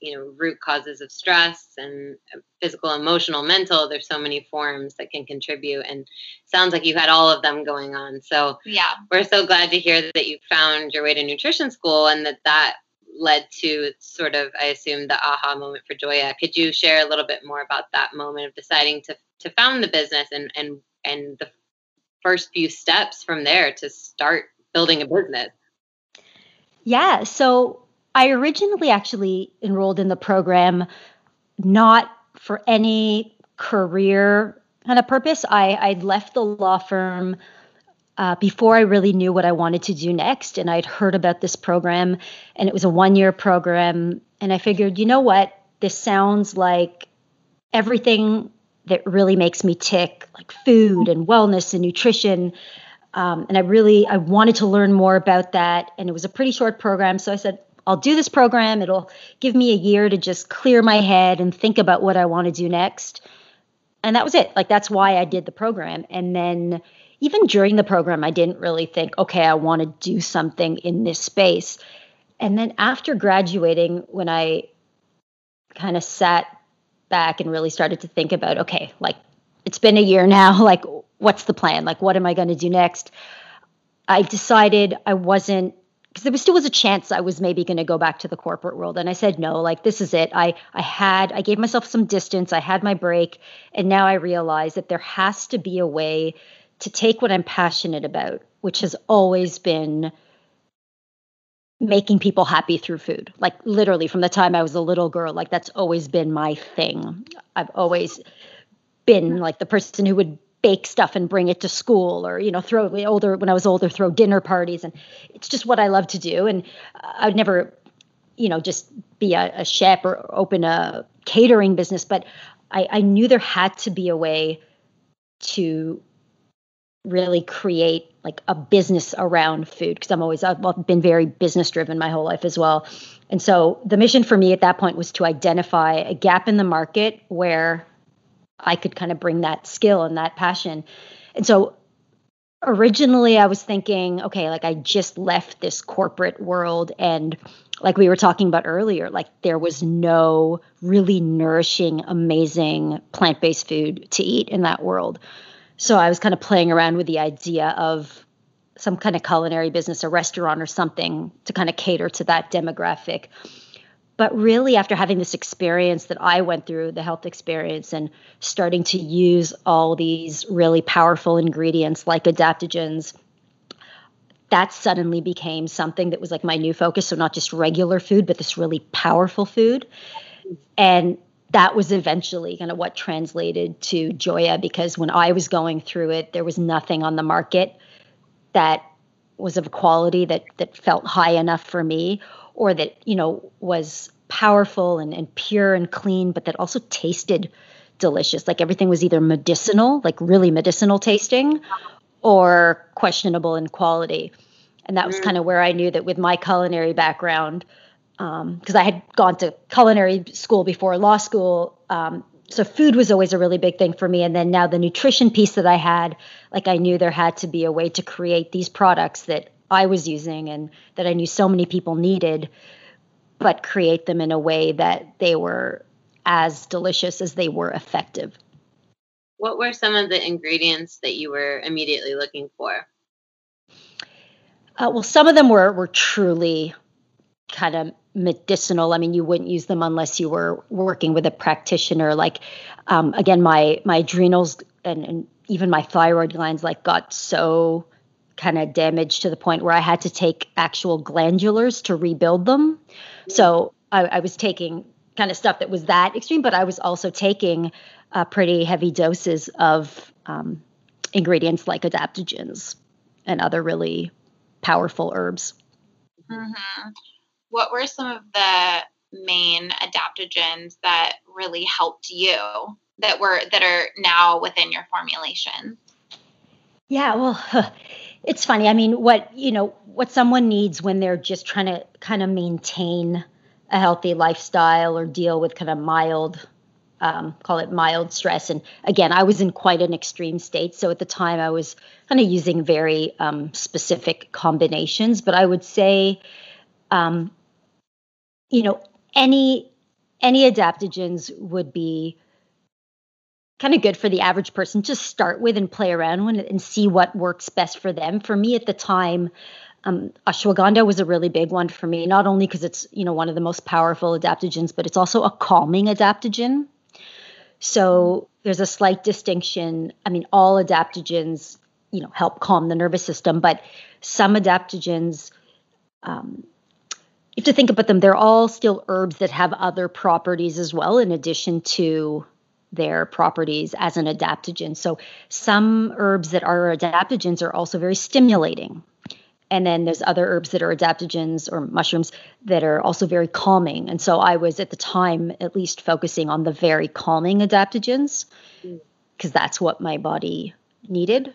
root causes of stress and physical, emotional, mental. There's so many forms that can contribute, and sounds like you had all of them going on. So yeah, we're so glad to hear that you found your way to nutrition school, and that led to sort of, I assume, the aha moment for Joya. Could you share a little bit more about that moment of deciding to found the business and the first few steps from there to start building a business? Yeah. So I originally actually enrolled in the program not for any career kind of purpose. I'd left the law firm before I really knew what I wanted to do next. And I'd heard about this program, and it was a 1-year program. And I figured, you know what? This sounds like everything that really makes me tick, like food and wellness and nutrition. And I wanted to learn more about that. And it was a pretty short program. So I said, I'll do this program. It'll give me a year to just clear my head and think about what I want to do next. And that was it. Like, that's why I did the program. And then even during the program, I didn't really think, okay, I want to do something in this space. And then after graduating, when I kind of sat back and really started to think about, okay, like, it's been a year now, like, what's the plan? Like, what am I going to do next? I decided I wasn't, because there still was a chance I was maybe going to go back to the corporate world. And I said, no, like, this is it. I gave myself some distance. I had my break. And now I realize that there has to be a way to take what I'm passionate about, which has always been making people happy through food. Like, literally from the time I was a little girl, like, that's always been my thing. I've always been like the person who would bake stuff and bring it to school, or, when I was older, throw dinner parties. And it's just what I love to do. And I'd never, just be a chef or open a catering business, but I knew there had to be a way to really create like a business around food, because I've been very business driven my whole life as well. And so the mission for me at that point was to identify a gap in the market where I could kind of bring that skill and that passion. And so originally I was thinking, okay, like, I just left this corporate world, and like we were talking about earlier, like, there was no really nourishing, amazing plant-based food to eat in that world. So I was kind of playing around with the idea of some kind of culinary business, a restaurant or something, to kind of cater to that demographic. But really, after having this experience that I went through, the health experience, and starting to use all these really powerful ingredients like adaptogens, that suddenly became something that was like my new focus. So not just regular food, but this really powerful food. And that was eventually kind of what translated to Joya, because when I was going through it, there was nothing on the market that was of quality that felt high enough for me, or that, was powerful and pure and clean, but that also tasted delicious. Like, everything was either medicinal, like really medicinal tasting, or questionable in quality. And that was kind of where I knew that with my culinary background, because I had gone to culinary school before law school. So food was always a really big thing for me. And then now the nutrition piece that I had, like, I knew there had to be a way to create these products that I was using and that I knew so many people needed, but create them in a way that they were as delicious as they were effective. What were some of the ingredients that you were immediately looking for? Well, some of them were truly kind of medicinal. I mean, you wouldn't use them unless you were working with a practitioner. Like, again, my adrenals and even my thyroid glands, like, got so kind of damaged to the point where I had to take actual glandulars to rebuild them. So I was taking kind of stuff that was that extreme, but I was also taking pretty heavy doses of ingredients like adaptogens and other really powerful herbs. Mm-hmm. What were some of the main adaptogens that really helped you that are now within your formulation? Yeah, well, it's funny. I mean, what someone needs when they're just trying to kind of maintain a healthy lifestyle or deal with kind of mild, call it mild stress. And again, I was in quite an extreme state. So at the time I was kind of using very specific combinations, but I would say, any any adaptogens would be kind of good for the average person to start with and play around with and see what works best for them. For me at the time, ashwagandha was a really big one for me, not only because it's, one of the most powerful adaptogens, but it's also a calming adaptogen. So there's a slight distinction. I mean, all adaptogens, help calm the nervous system, but some adaptogens, you have to think about them. They're all still herbs that have other properties as well, in addition to their properties as an adaptogen. So some herbs that are adaptogens are also very stimulating. And then there's other herbs that are adaptogens or mushrooms that are also very calming. And so I was at the time at least focusing on the very calming adaptogens because that's what my body needed.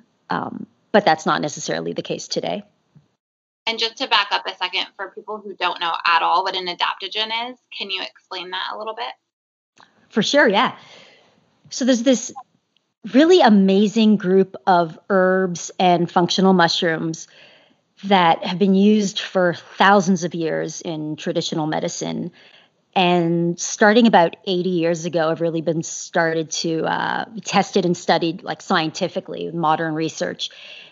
But that's not necessarily the case today. And just to back up a second, for people who don't know at all what an adaptogen is, can you explain that a little bit? For sure, yeah. So there's this really amazing group of herbs and functional mushrooms that have been used for thousands of years in traditional medicine. And starting about 80 years ago, have really been started to tested and studied like scientifically with modern research.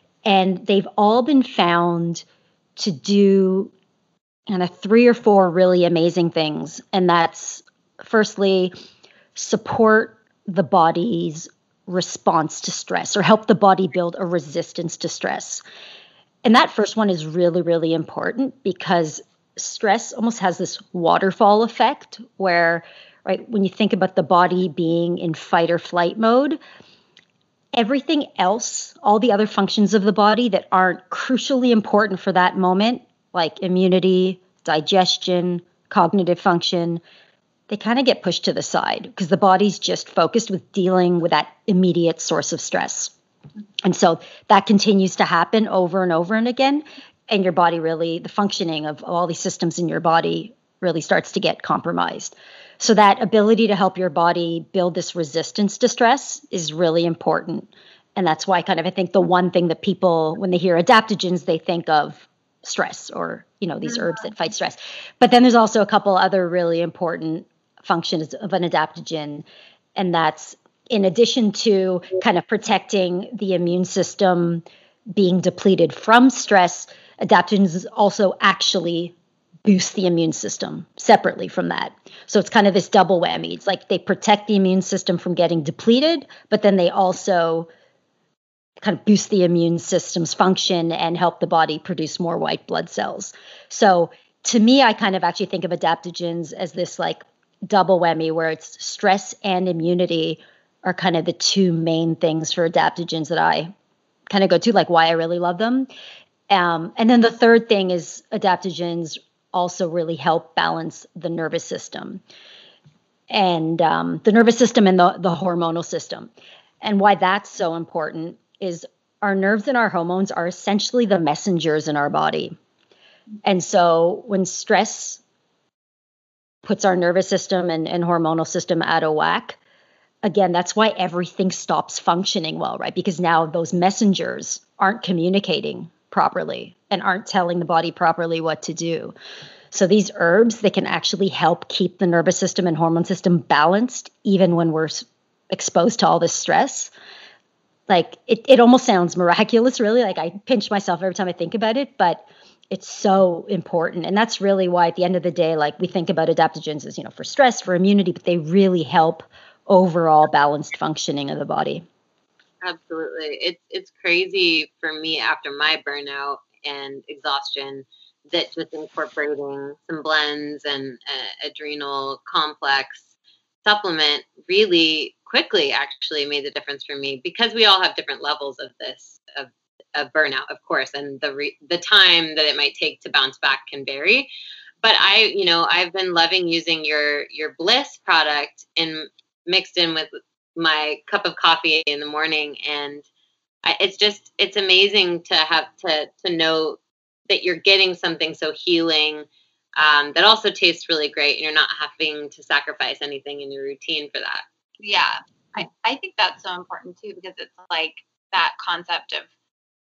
And they've all been found to do kind of 3 or 4 really amazing things. And that's firstly, support the body's response to stress or help the body build a resistance to stress. And that first one is really, really important because stress almost has this waterfall effect where, right, when you think about the body being in fight or flight mode, everything else, all the other functions of the body that aren't crucially important for that moment, like immunity, digestion, cognitive function, they kind of get pushed to the side because the body's just focused with dealing with that immediate source of stress. And so that continues to happen over and over and again. And your body really, the functioning of all these systems in your body really starts to get compromised. So that ability to help your body build this resistance to stress is really important. And that's why I think the one thing that people, when they hear adaptogens, they think of stress or, these herbs that fight stress. But then there's also a couple other really important functions of an adaptogen. And that's in addition to kind of protecting the immune system being depleted from stress, adaptogens also actually boost the immune system separately from that. So it's kind of this double whammy. It's like they protect the immune system from getting depleted, but then they also kind of boost the immune system's function and help the body produce more white blood cells. So to me, I kind of actually think of adaptogens as this like double whammy where it's stress and immunity are kind of the 2 main things for adaptogens that I kind of go to, like why I really love them. And then the third thing is adaptogens also really help balance the nervous system and the nervous system and the hormonal system. And why that's so important is our nerves and our hormones are essentially the messengers in our body. And so when stress puts our nervous system and hormonal system out of whack, again, that's why everything stops functioning well, right? Because now those messengers aren't communicating properly and aren't telling the body properly what to do. So these herbs, they can actually help keep the nervous system and hormone system balanced, even when we're exposed to all this stress. Like it almost sounds miraculous, really. Like I pinch myself every time I think about it, but it's so important. And that's really why at the end of the day, like we think about adaptogens as, for stress, for immunity, but they really help overall balanced functioning of the body. Absolutely. It's crazy for me after my burnout and exhaustion that just incorporating some blends and adrenal complex supplement really quickly actually made the difference for me because we all have different levels of this, of burnout, of course, and the time that it might take to bounce back can vary. But I've been loving using your Bliss product mixed in with my cup of coffee in the morning. And it's amazing to have to know that you're getting something so healing that also tastes really great. And you're not having to sacrifice anything in your routine for that. Yeah. I think that's so important too, because it's like that concept of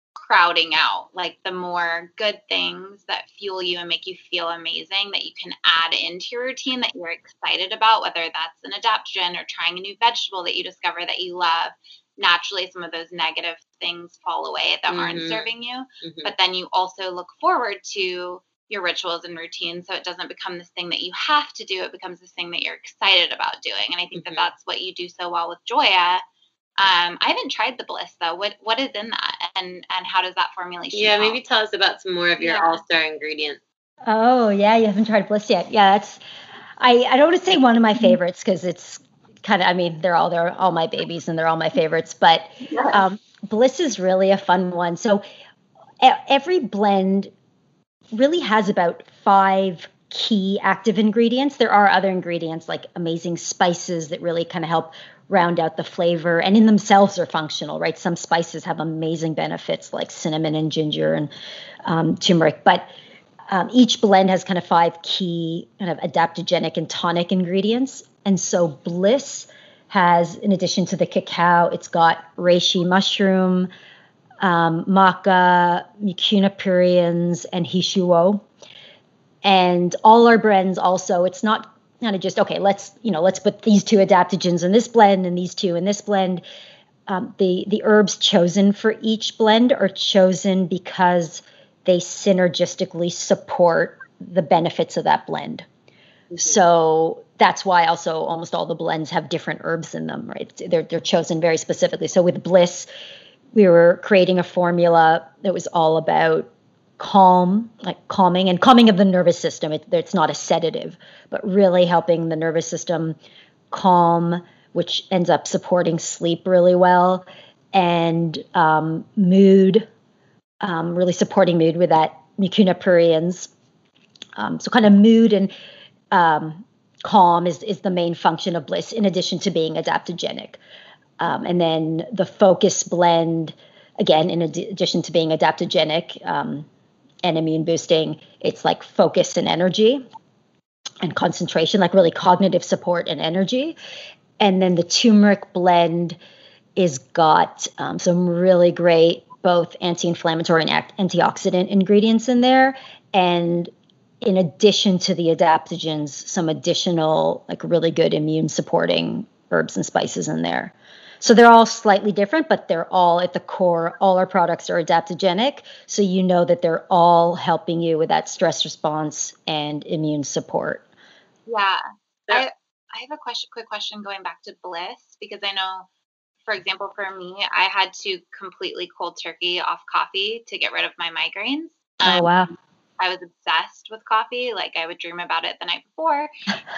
crowding out, like the more good things that fuel you and make you feel amazing that you can add into your routine that you're excited about, whether that's an adaptogen or trying a new vegetable that you discover that you love. Naturally, some of those negative things fall away that aren't serving you. But then you also look forward to your rituals and routines, so it doesn't become this thing that you have to do. It becomes this thing that you're excited about doing. And I think that that's what you do so well with Joya. I haven't tried the Bliss though. What is in that, and how does that formulation? Yeah, maybe tell us about some more of your all-star ingredients. Oh yeah, you haven't tried Bliss yet. Yeah, that's I don't want to say one of my favorites because it's kind of, I mean, they're all my babies and they're all my favorites, but Bliss is really a fun one. So every blend really has about 5 key active ingredients. There are other ingredients like amazing spices that really kind of help round out the flavor and in themselves are functional, right? Some spices have amazing benefits like cinnamon and ginger and turmeric, but each blend has kind of 5 key kind of adaptogenic and tonic ingredients. And so Bliss has, in addition to the cacao, it's got reishi mushroom, maca, mucuna pruriens, and hishuo. And all our blends also, it's not kind of just, okay, let's put these 2 adaptogens in this blend and these 2 in this blend. The herbs chosen for each blend are chosen because they synergistically support the benefits of that blend. So that's why also almost all the blends have different herbs in them, right? They're chosen very specifically. So with Bliss, we were creating a formula that was all about calming of the nervous system. It's not a sedative, but really helping the nervous system calm, which ends up supporting sleep really well, and mood, really supporting mood with that mucuna pruriens. So kind of mood and calm is the main function of Bliss, in addition to being adaptogenic. And then the Focus blend, again, in addition to being adaptogenic and immune boosting, it's like focus and energy and concentration, like really cognitive support and energy. And then the turmeric blend is got some really great both anti-inflammatory and antioxidant ingredients in there. And in addition to the adaptogens, some additional like really good immune supporting herbs and spices in there. So they're all slightly different, but they're all at the core. All our products are adaptogenic. So you know that they're all helping you with that stress response and immune support. Yeah. I have a quick question going back to Bliss, because I know, for example, for me, I had to completely cold turkey off coffee to get rid of my migraines. Oh, wow. I was obsessed with coffee. Like I would dream about it the night before.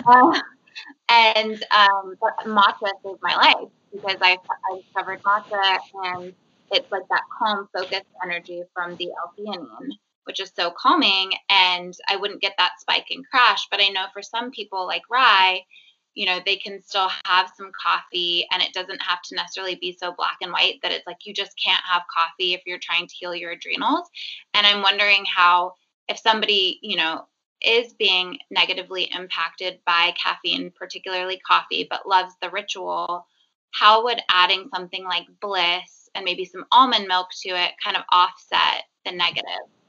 But matcha saved my life because I discovered matcha, and it's like that calm, focused energy from the L-theanine, which is so calming, and I wouldn't get that spike and crash. But I know for some people like Rye, they can still have some coffee, and it doesn't have to necessarily be so black and white that it's like you just can't have coffee if you're trying to heal your adrenals. And I'm wondering how, if somebody, is being negatively impacted by caffeine, particularly coffee, but loves the ritual, how would adding something like Bliss and maybe some almond milk to it kind of offset the negative?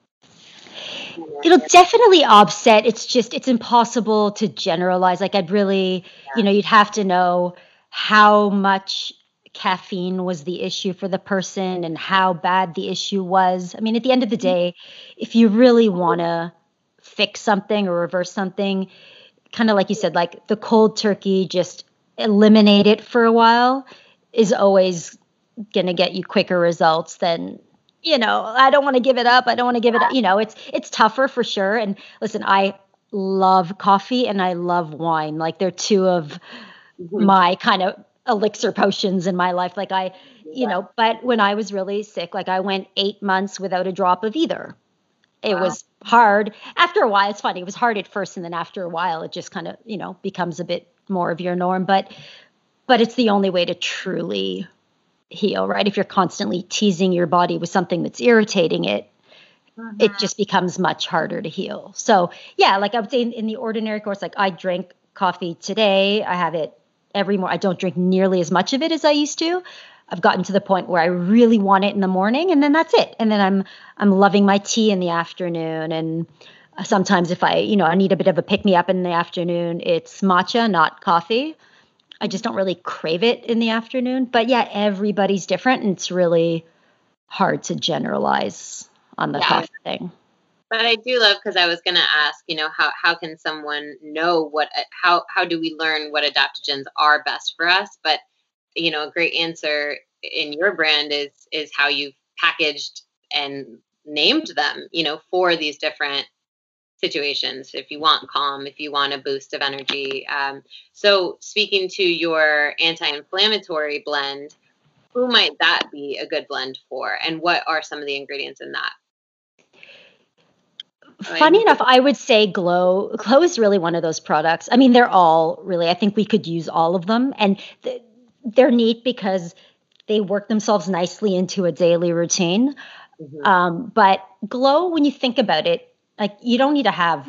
It'll definitely offset. It's impossible to generalize. Like I'd really, you'd have to know how much caffeine was the issue for the person and how bad the issue was. I mean, at the end of the day, if you really want to fix something or reverse something, kind of like you said, like the cold turkey, just eliminate it for a while is always going to get you quicker results than, I don't want to give it up. I don't want to give it up. It's tougher for sure. And listen, I love coffee and I love wine. Like they're 2 of my kind of elixir potions in my life. Like but when I was really sick, like I went 8 months without a drop of either. It was hard. After a while, it's funny. It was hard at first, and then after a while, it just kind of, becomes a bit more of your norm. But it's the only way to truly heal, right? If you're constantly teasing your body with something that's irritating it, it just becomes much harder to heal. So yeah, like I would say in the ordinary course, like I drink coffee today. I have it every morning. I don't drink nearly as much of it as I used to, I've gotten to the point where I really want it in the morning, and then that's it. And then I'm loving my tea in the afternoon. And sometimes if I need a bit of a pick me up in the afternoon, it's matcha, not coffee. I just don't really crave it in the afternoon. But yeah, everybody's different, and it's really hard to generalize on the coffee thing. But I do love, because I was going to ask, how can someone know how do we learn what adaptogens are best for us? But, a great answer in your brand is how you've packaged and named them, for these different situations. If you want calm, if you want a boost of energy. So speaking to your anti-inflammatory blend, who might that be a good blend for? And what are some of the ingredients in that? Funny enough, I would say Glow. Glow is really one of those products. I mean, they're all really, I think we could use all of them. And they're neat because they work themselves nicely into a daily routine. Mm-hmm. But Glow, when you think about it, like you don't need to have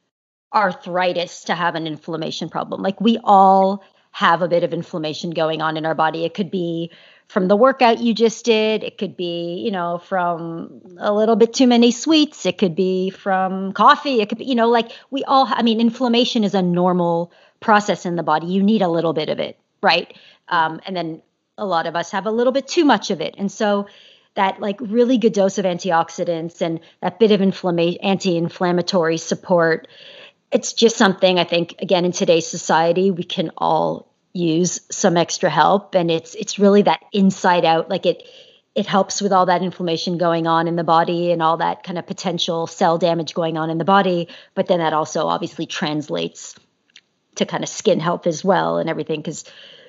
arthritis to have an inflammation problem. Like we all have a bit of inflammation going on in our body. It could be from the workout you just did. It could be, from a little bit too many sweets. It could be from coffee. It could be, like we all, inflammation is a normal process in the body. You need a little bit of it, right? And then a lot of us have a little bit too much of it. And so that like really good dose of antioxidants and that bit of anti-inflammatory support, it's just something I think, again, in today's society, we can all use some extra help. And it's really that inside out, like it helps with all that inflammation going on in the body and all that kind of potential cell damage going on in the body. But then that also obviously translates to kind of skin health as well and everything. Because,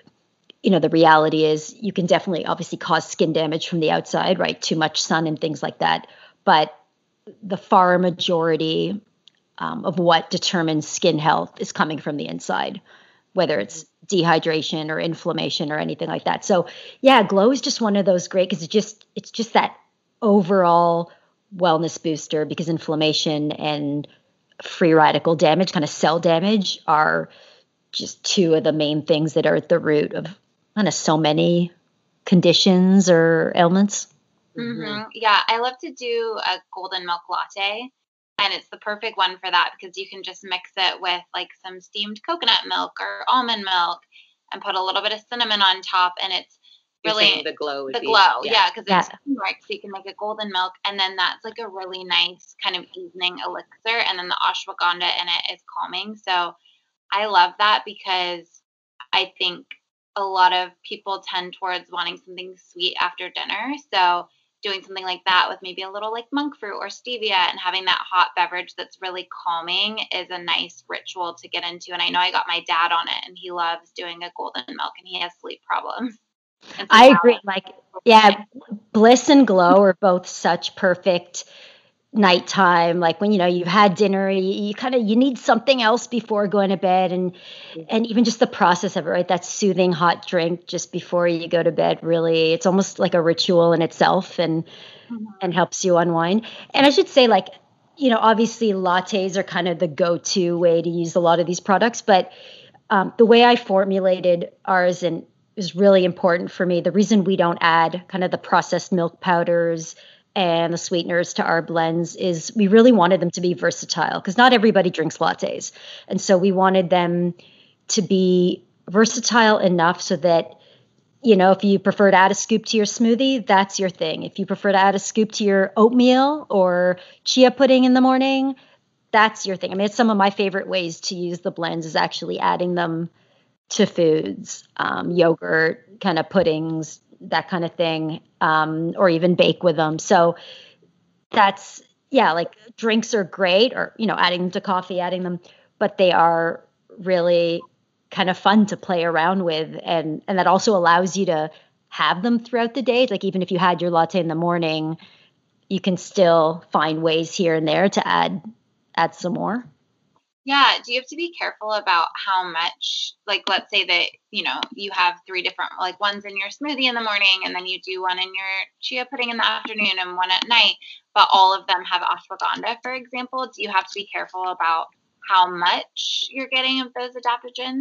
the reality is you can definitely obviously cause skin damage from the outside, right? Too much sun and things like that. But the far majority of what determines skin health is coming from the inside, whether it's dehydration or inflammation or anything like that. So yeah, Glow is just one of those great, because it's just that overall wellness booster, because inflammation and free radical damage, kind of cell damage, are just two of the main things that are at the root of kind of so many conditions or ailments. Mm-hmm. Yeah, I love to do a golden milk latte. And it's the perfect one for that, because you can just mix it with like some steamed coconut milk or almond milk and put a little bit of cinnamon on top. And it's really the glow. Yeah, because it's turmeric, so you can make a golden milk. And then that's like a really nice kind of evening elixir. And then the ashwagandha in it is calming. So I love that, because I think a lot of people tend towards wanting something sweet after dinner. So doing something like that with maybe a little like monk fruit or stevia and having that hot beverage that's really calming is a nice ritual to get into. And I know I got my dad on it, and he loves doing a golden milk, and he has sleep problems. So I agree. Like, yeah, Bliss and Glow are both such perfect nighttime, like when you've had dinner, you need something else before going to bed, and even just the process of it, right? That soothing hot drink just before you go to bed, really, it's almost like a ritual in itself, and helps you unwind. And I should say, like, obviously lattes are kind of the go-to way to use a lot of these products, but the way I formulated ours, and is really important for me, the reason we don't add kind of the processed milk powders and the sweeteners to our blends is we really wanted them to be versatile, because not everybody drinks lattes. And so we wanted them to be versatile enough so that, if you prefer to add a scoop to your smoothie, that's your thing. If you prefer to add a scoop to your oatmeal or chia pudding in the morning, that's your thing. I mean, it's some of my favorite ways to use the blends is actually adding them to foods, yogurt, kind of puddings, that kind of thing, or even bake with them. So that's, like drinks are great, or, adding them to coffee, adding them, but they are really kind of fun to play around with. And that also allows you to have them throughout the day. Like even if you had your latte in the morning, you can still find ways here and there to add some more. Yeah. Do you have to be careful about how much, like, let's say that, you have 3 different, like one's in your smoothie in the morning, and then you do one in your chia pudding in the afternoon and one at night, but all of them have ashwagandha, for example? Do you have to be careful about how much you're getting of those adaptogens?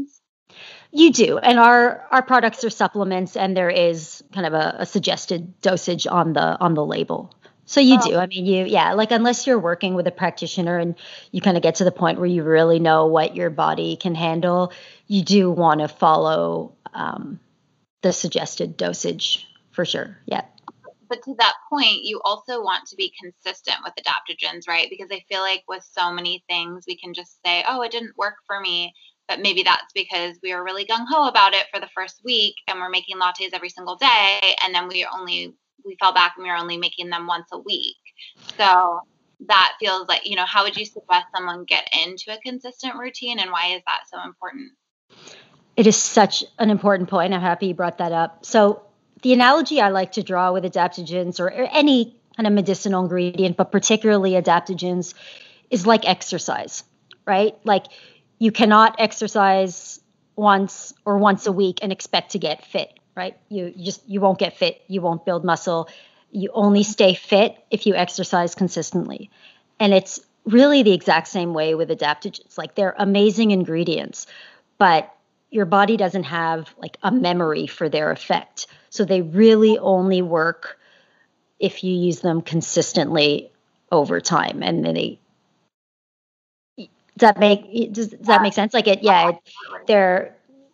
You do. And our products are supplements, and there is kind of a suggested dosage on the label. So you do. I mean, like unless you're working with a practitioner and you kind of get to the point where you really know what your body can handle, you do want to follow the suggested dosage for sure. Yeah. But to that point, you also want to be consistent with adaptogens, right? Because I feel like with so many things, we can just say, oh, it didn't work for me. But maybe that's because we were really gung ho about it for the first week and we're making lattes every single day. And then we fell back and we were only making them once a week. So that feels like, how would you suggest someone get into a consistent routine, and why is that so important? It is such an important point. I'm happy you brought that up. So the analogy I like to draw with adaptogens or any kind of medicinal ingredient, but particularly adaptogens, is like exercise, right? Like you cannot exercise once a week and expect to get fit, right? You won't get fit. You won't build muscle. You only stay fit if you exercise consistently. And it's really the exact same way with adaptogens. Like they're amazing ingredients, but your body doesn't have like a memory for their effect. So they really only work if you use them consistently over time. And then does that make sense? Like they're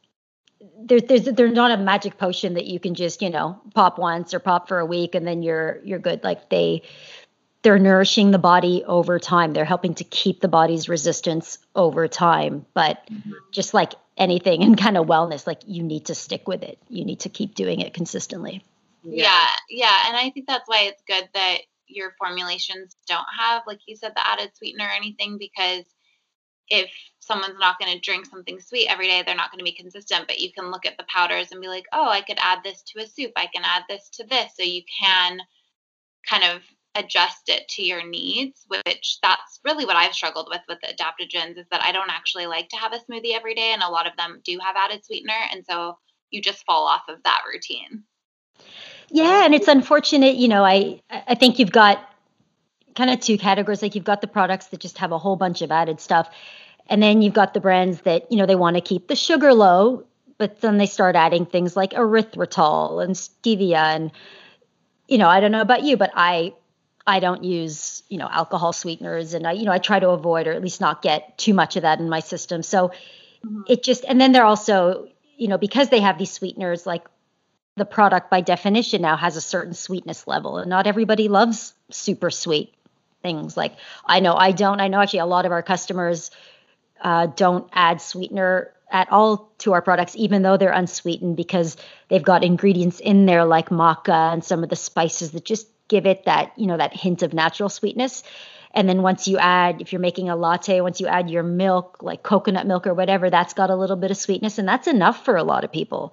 not a magic potion that you can just, pop once or pop for a week and then you're good. Like they're nourishing the body over time. They're helping to keep the body's resistance over time. But just like anything in kind of wellness, like you need to stick with it. You need to keep doing it consistently. Yeah. And I think that's why it's good that your formulations don't have, like you said, the added sweetener or anything, because if someone's not going to drink something sweet every day, they're not going to be consistent. But you can look at the powders and be like, oh, I could add this to a soup. I can add this to this. So you can kind of adjust it to your needs, which that's really what I've struggled with adaptogens, is that I don't actually like to have a smoothie every day. And a lot of them do have added sweetener. And so you just fall off of that routine. Yeah. And it's unfortunate, I think you've got kind of two categories. Like you've got the products that just have a whole bunch of added stuff. And then you've got the brands that, they want to keep the sugar low, but then they start adding things like erythritol and stevia. And, I don't know about you, but I don't use, alcohol sweeteners, and I try to avoid or at least not get too much of that in my system. So and then they're also, because they have these sweeteners, like the product by definition now has a certain sweetness level, and not everybody loves super sweet things. Like I know actually a lot of our customers don't add sweetener at all to our products, even though they're unsweetened, because they've got ingredients in there like maca and some of the spices that just give it that, that hint of natural sweetness. And then if you're making a latte, once you add your milk, like coconut milk or whatever, that's got a little bit of sweetness, and that's enough for a lot of people.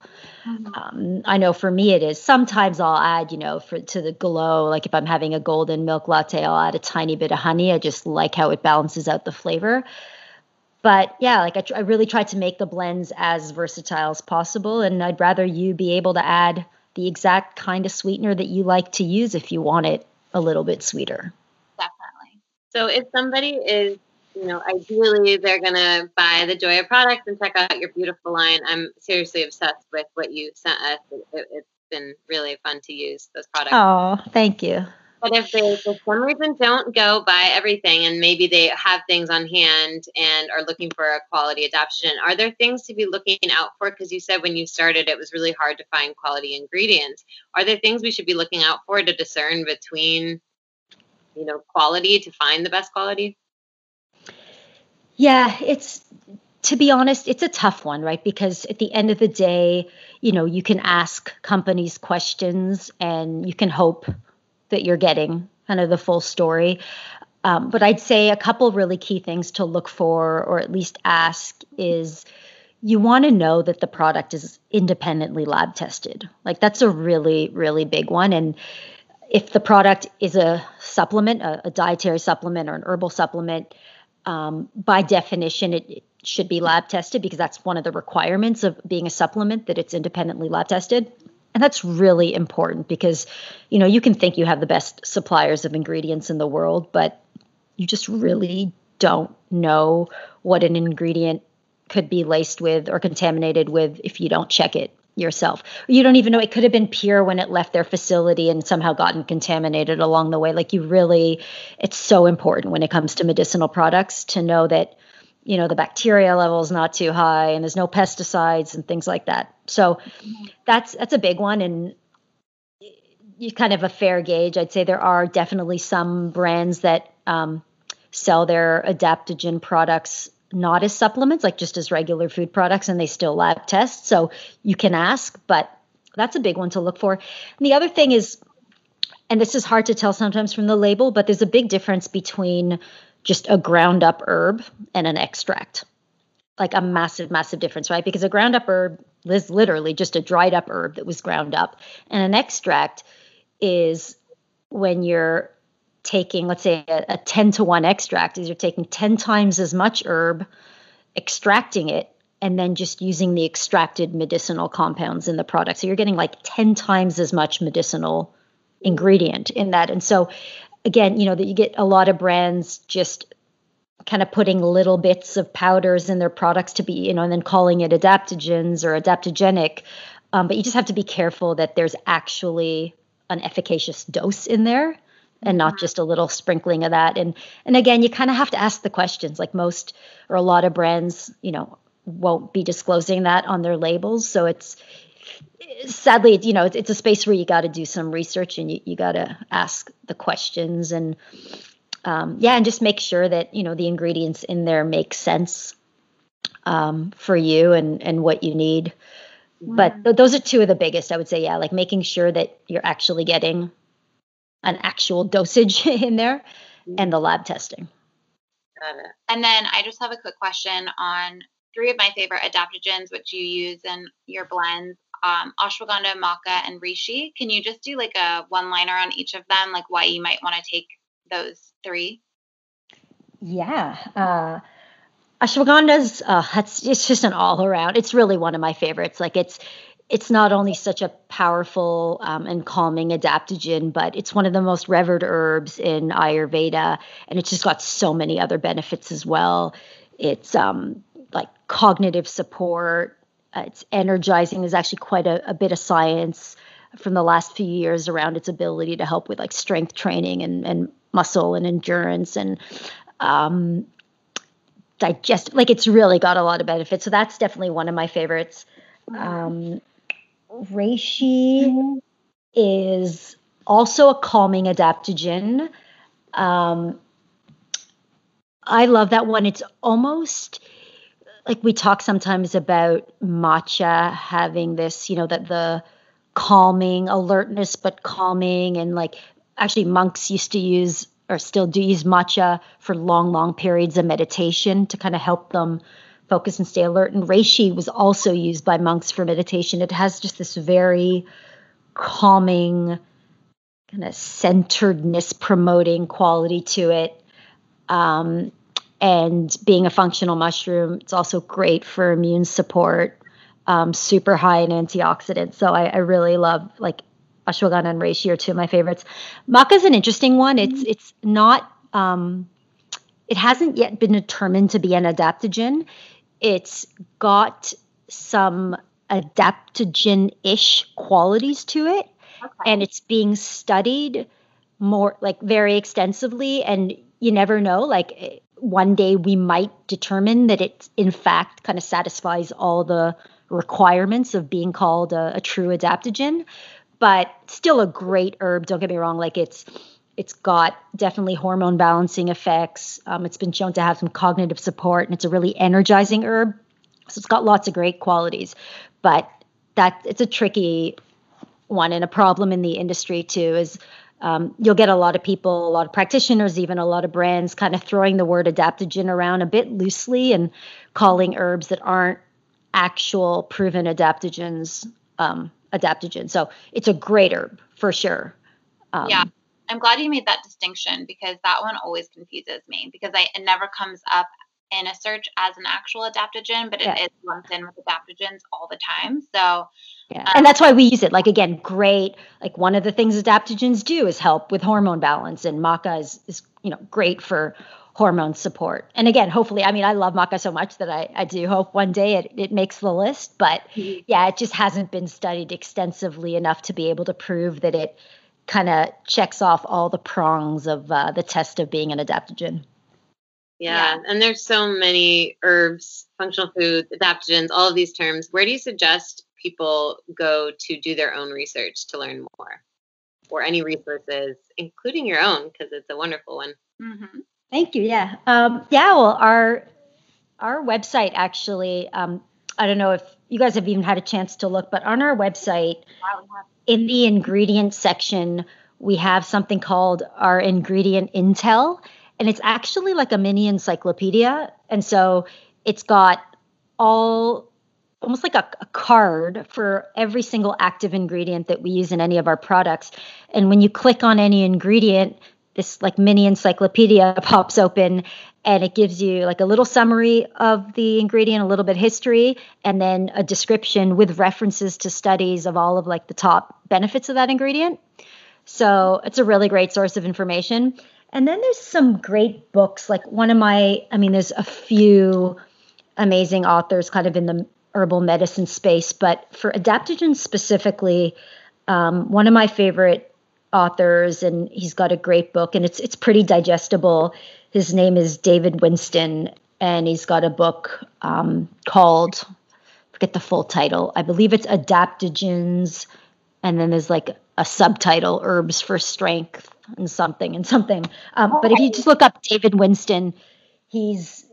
I know for me it is. Sometimes I'll add, to the glow, like if I'm having a golden milk latte, I'll add a tiny bit of honey. I just like how it balances out the flavor. But yeah, like I really try to make the blends as versatile as possible, and I'd rather you be able to add the exact kind of sweetener that you like to use if you want it a little bit sweeter. Definitely. So if somebody is, ideally they're going to buy the Joya products and check out your beautiful line. I'm seriously obsessed with what you sent us. It's been really fun to use those products. Oh, thank you. But if they, for some reason, don't go buy everything, and maybe they have things on hand and are looking for a quality adaptogen, are there things to be looking out for? Because you said when you started, it was really hard to find quality ingredients. Are there things we should be looking out for to discern between, quality to find the best quality? Yeah, to be honest, it's a tough one, right? Because at the end of the day, you can ask companies questions and you can hope that you're getting kind of the full story. But I'd say a couple really key things to look for, or at least ask, is you want to know that the product is independently lab tested. Like that's a really, really big one. And if the product is a supplement, a dietary supplement or an herbal supplement, by definition, it should be lab tested, because that's one of the requirements of being a supplement, that it's independently lab tested. And that's really important because, you can think you have the best suppliers of ingredients in the world, but you just really don't know what an ingredient could be laced with or contaminated with if you don't check it yourself. You don't even know, it could have been pure when it left their facility and somehow gotten contaminated along the way. Like, it's so important when it comes to medicinal products to know that, the bacteria level is not too high and there's no pesticides and things like that. So that's a big one. And you kind of a fair gauge. I'd say there are definitely some brands that sell their adaptogen products not as supplements, like just as regular food products, and they still lab test. So you can ask, but that's a big one to look for. And the other thing is, and this is hard to tell sometimes from the label, but there's a big difference between just a ground up herb and an extract. Like a massive, massive difference, right? Because a ground up herb is literally just a dried up herb that was ground up. And an extract is when you're taking, let's say a 10-to-1 extract, is you're taking 10 times as much herb, extracting it, and then just using the extracted medicinal compounds in the product. So you're getting like 10 times as much medicinal ingredient in that. And so again, that you get a lot of brands just kind of putting little bits of powders in their products to be, and then calling it adaptogens or adaptogenic. But you just have to be careful that there's actually an efficacious dose in there and not just a little sprinkling of that. And again, you kind of have to ask the questions. Like most or a lot of brands, won't be disclosing that on their labels. So it's sadly, it's a space where you got to do some research and you got to ask the questions and and just make sure that, the ingredients in there make sense for you and what you need. But those are two of the biggest, I would say. Yeah, like making sure that you're actually getting an actual dosage in there and the lab testing. Got it. And then I just have a quick question on 3 of my favorite adaptogens, which you use in your blends, ashwagandha, maca, and reishi. Can you just do like a one-liner on each of them, like why you might want to take those 3? Yeah. Ashwagandha's, it's just an all around. It's really one of my favorites. Like it's not only such a powerful and calming adaptogen, but it's one of the most revered herbs in Ayurveda, and it's just got so many other benefits as well. It's like cognitive support. It's energizing. There's actually quite a bit of science from the last few years around its ability to help with like strength training and muscle and endurance and digest. Like it's really got a lot of benefits. So that's definitely one of my favorites. Reishi is also a calming adaptogen. I love that one. It's almost like we talk sometimes about matcha having this, that the calming alertness, but calming, and like actually monks used to use or still do use matcha for long, long periods of meditation to kind of help them focus and stay alert. And reishi was also used by monks for meditation. It has just this very calming, kind of centeredness promoting quality to it. And being a functional mushroom, it's also great for immune support, super high in antioxidants. So I really love like ashwagandha and reishi are 2 of my favorites. Maca is an interesting one. It's not, it hasn't yet been determined to be an adaptogen. It's got some adaptogen-ish qualities to it. Okay. And it's being studied more like very extensively, and you never know, like one day we might determine that it in fact kind of satisfies all the requirements of being called a true adaptogen, but still a great herb. Don't get me wrong. Like it's got definitely hormone balancing effects. It's been shown to have some cognitive support, and it's a really energizing herb. So it's got lots of great qualities, but it's a tricky one, and a problem in the industry too is you'll get a lot of people, a lot of practitioners, even a lot of brands kind of throwing the word adaptogen around a bit loosely and calling herbs that aren't actual proven adaptogens adaptogen. So it's a great herb for sure. Yeah. I'm glad you made that distinction, because that one always confuses me, because it never comes up in a search as an actual adaptogen, but it is lumped in with adaptogens all the time. So yeah, and that's why we use it. Like, again, great. Like one of the things adaptogens do is help with hormone balance, and maca is great for hormone support. And again, hopefully, I mean, I love maca so much that I do hope one day it makes the list. But yeah, it just hasn't been studied extensively enough to be able to prove that it kind of checks off all the prongs of the test of being an adaptogen. Yeah. And there's so many herbs, functional foods, adaptogens, all of these terms. Where do you suggest people go to do their own research to learn more? Or any resources, including your own, because it's a wonderful one. Mm-hmm. Thank you. Yeah. Well, our website actually, I don't know if you guys have even had a chance to look, but on our website, in the ingredient section, we have something called our ingredient intel. And it's actually like a mini encyclopedia. And so it's got almost like a card for every single active ingredient that we use in any of our products. And when you click on any ingredient, this like mini encyclopedia pops open and it gives you like a little summary of the ingredient, a little bit history, and then a description with references to studies of all of like the top benefits of that ingredient. So it's a really great source of information. And then there's some great books, like there's a few amazing authors kind of in the herbal medicine space, but for adaptogens specifically, one of my favorite authors, and he's got a great book, and it's pretty digestible. His name is David Winston, and he's got a book called, forget the full title, I believe it's Adaptogens, and then there's like a subtitle, Herbs for Strength and something. But if you just look up David Winston, he's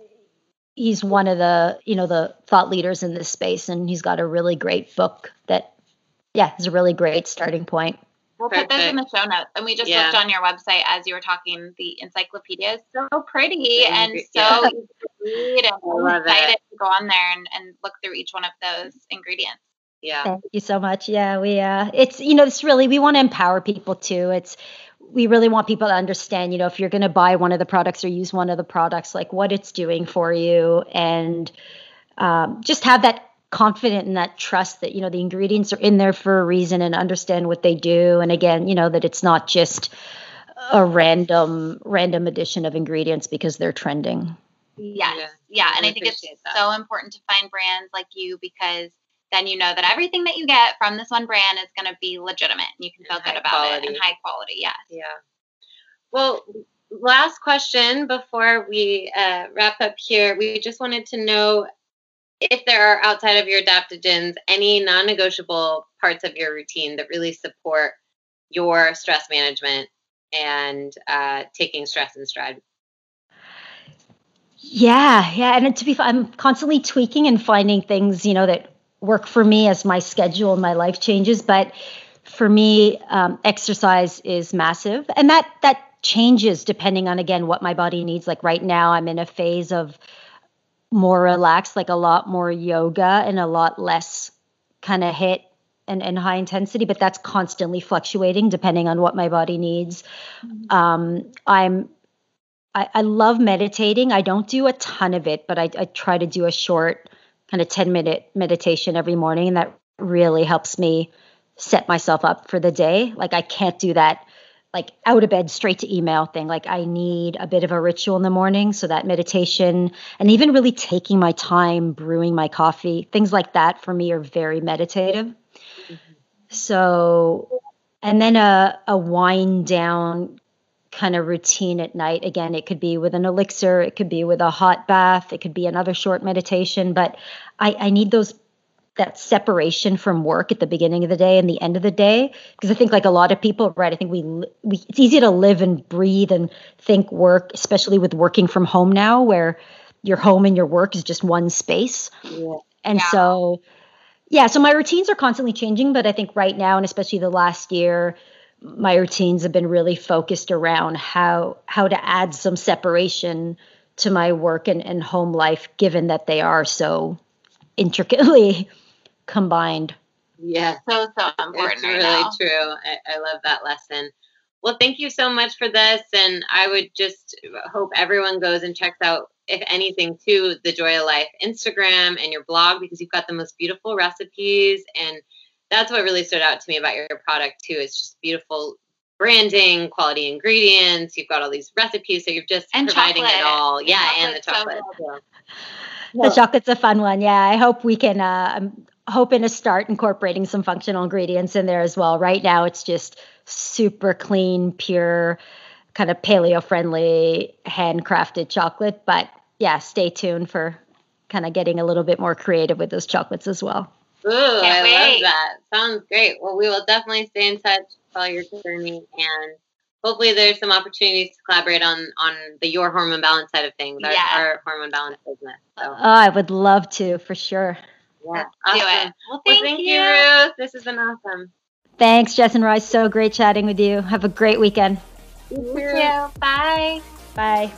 one of the thought leaders in this space, and he's got a really great book that is a really great starting point. We'll put those in the show notes. And we just looked on your website as you were talking. The encyclopedia is so pretty and so easy to read, and I'm excited to go on there and look through each one of those ingredients. Yeah. Thank you so much. Yeah, it's really, we want to empower people too. We really want people to understand, if you're going to buy one of the products or use one of the products, like what it's doing for you, and just have that confident and that trust that, the ingredients are in there for a reason and understand what they do. And again, that it's not just a random addition of ingredients because they're trending. Yes. Yeah. And I think it's so important to find brands like you, because then you know that everything that you get from this one brand is going to be legitimate and you can feel good about it and high quality. Yes. Yeah. Well, last question before we wrap up here. We just wanted to know if there are, outside of your adaptogens, any non-negotiable parts of your routine that really support your stress management and taking stress in stride. Yeah. And I'm constantly tweaking and finding things, that work for me as my schedule and my life changes. But for me, exercise is massive, and that changes depending on, again, what my body needs. Like right now, I'm in a phase of more relaxed, like a lot more yoga and a lot less kind of HIIT and high intensity, but that's constantly fluctuating depending on what my body needs. I love meditating. I don't do a ton of it, but I try to do a short kind of 10-minute meditation every morning. And that really helps me set myself up for the day. Like I can't do that like out of bed straight to email thing. Like I need a bit of a ritual in the morning. So that meditation and even really taking my time brewing my coffee, things like that for me are very meditative. Mm-hmm. So, and then a wind down kind of routine at night. Again, it could be with an elixir, it could be with a hot bath, it could be another short meditation, but I need that separation from work at the beginning of the day and the end of the day, because I think like a lot of people, right, I think we it's easy to live and breathe and think work, especially with working from home now, where your home and your work is just one space. Yeah. And so my routines are constantly changing, but I think right now, and especially the last year, my routines have been really focused around how to add some separation to my work and home life, given that they are so intricately combined. Yeah, so important. It's really true. I love that lesson. Well, thank you so much for this, and I would just hope everyone goes and checks out, if anything, too, the Joy of Life Instagram and your blog, because you've got the most beautiful recipes, and that's what really stood out to me about your product too. It's just beautiful branding, quality ingredients. You've got all these recipes, so you're just providing it all. Yeah, and the chocolate. The chocolate's a fun one. Yeah, I hope we can. I'm hoping to start incorporating some functional ingredients in there as well. Right now, it's just super clean, pure, kind of paleo-friendly, handcrafted chocolate. But yeah, stay tuned for kind of getting a little bit more creative with those chocolates as well. Ooh, I love that. Sounds great. Well, we will definitely stay in touch, follow your journey, and hopefully there's some opportunities to collaborate on the Your Hormone Balance side of things, our hormone balance business. So. Oh, I would love to, for sure. Yeah, awesome. Do it. Well, thank you, Ruth. This has been awesome. Thanks, Jess and Roy. So great chatting with you. Have a great weekend. You too. Bye. Bye.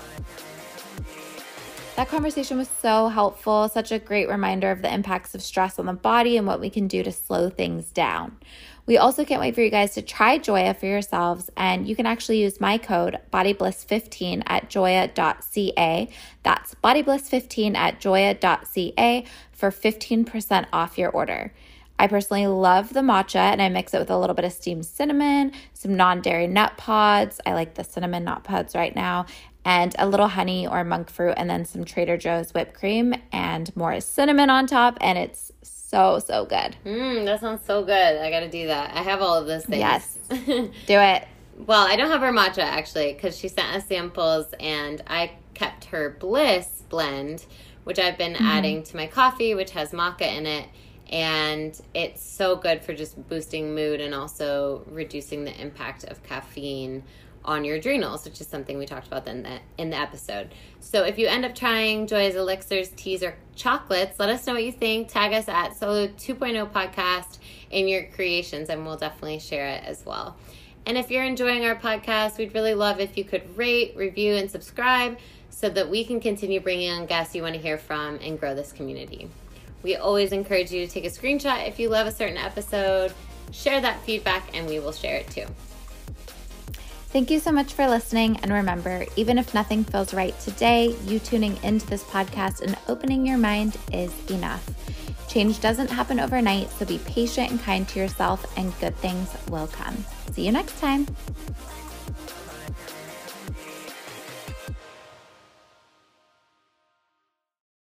That conversation was so helpful, such a great reminder of the impacts of stress on the body and what we can do to slow things down. We also can't wait for you guys to try Joya for yourselves, and you can actually use my code BODYBLISS15 at joya.ca. That's BODYBLISS15 at joya.ca for 15% off your order. I personally love the matcha, and I mix it with a little bit of steamed cinnamon, some non-dairy nut pods. I like the cinnamon nut pods right now, and a little honey or monk fruit, and then some Trader Joe's whipped cream and more cinnamon on top, and it's so good. That sounds so good. I gotta do that. I have all of those things. Yes. Do it. Well, I don't have her matcha actually, because she sent us samples, and I kept her Bliss blend, which I've been adding to my coffee, which has maca in it. And it's so good for just boosting mood and also reducing the impact of caffeine on your adrenals, which is something we talked about in the episode. So if you end up trying Joya's elixirs, teas, or chocolates, let us know what you think. Tag us at Solo 2.0 Podcast in your creations, and we'll definitely share it as well. And if you're enjoying our podcast, we'd really love if you could rate, review, and subscribe so that we can continue bringing on guests you want to hear from and grow this community. We always encourage you to take a screenshot if you love a certain episode, share that feedback, and we will share it too. Thank you so much for listening. And remember, even if nothing feels right today, you tuning into this podcast and opening your mind is enough. Change doesn't happen overnight, so be patient and kind to yourself, and good things will come. See you next time.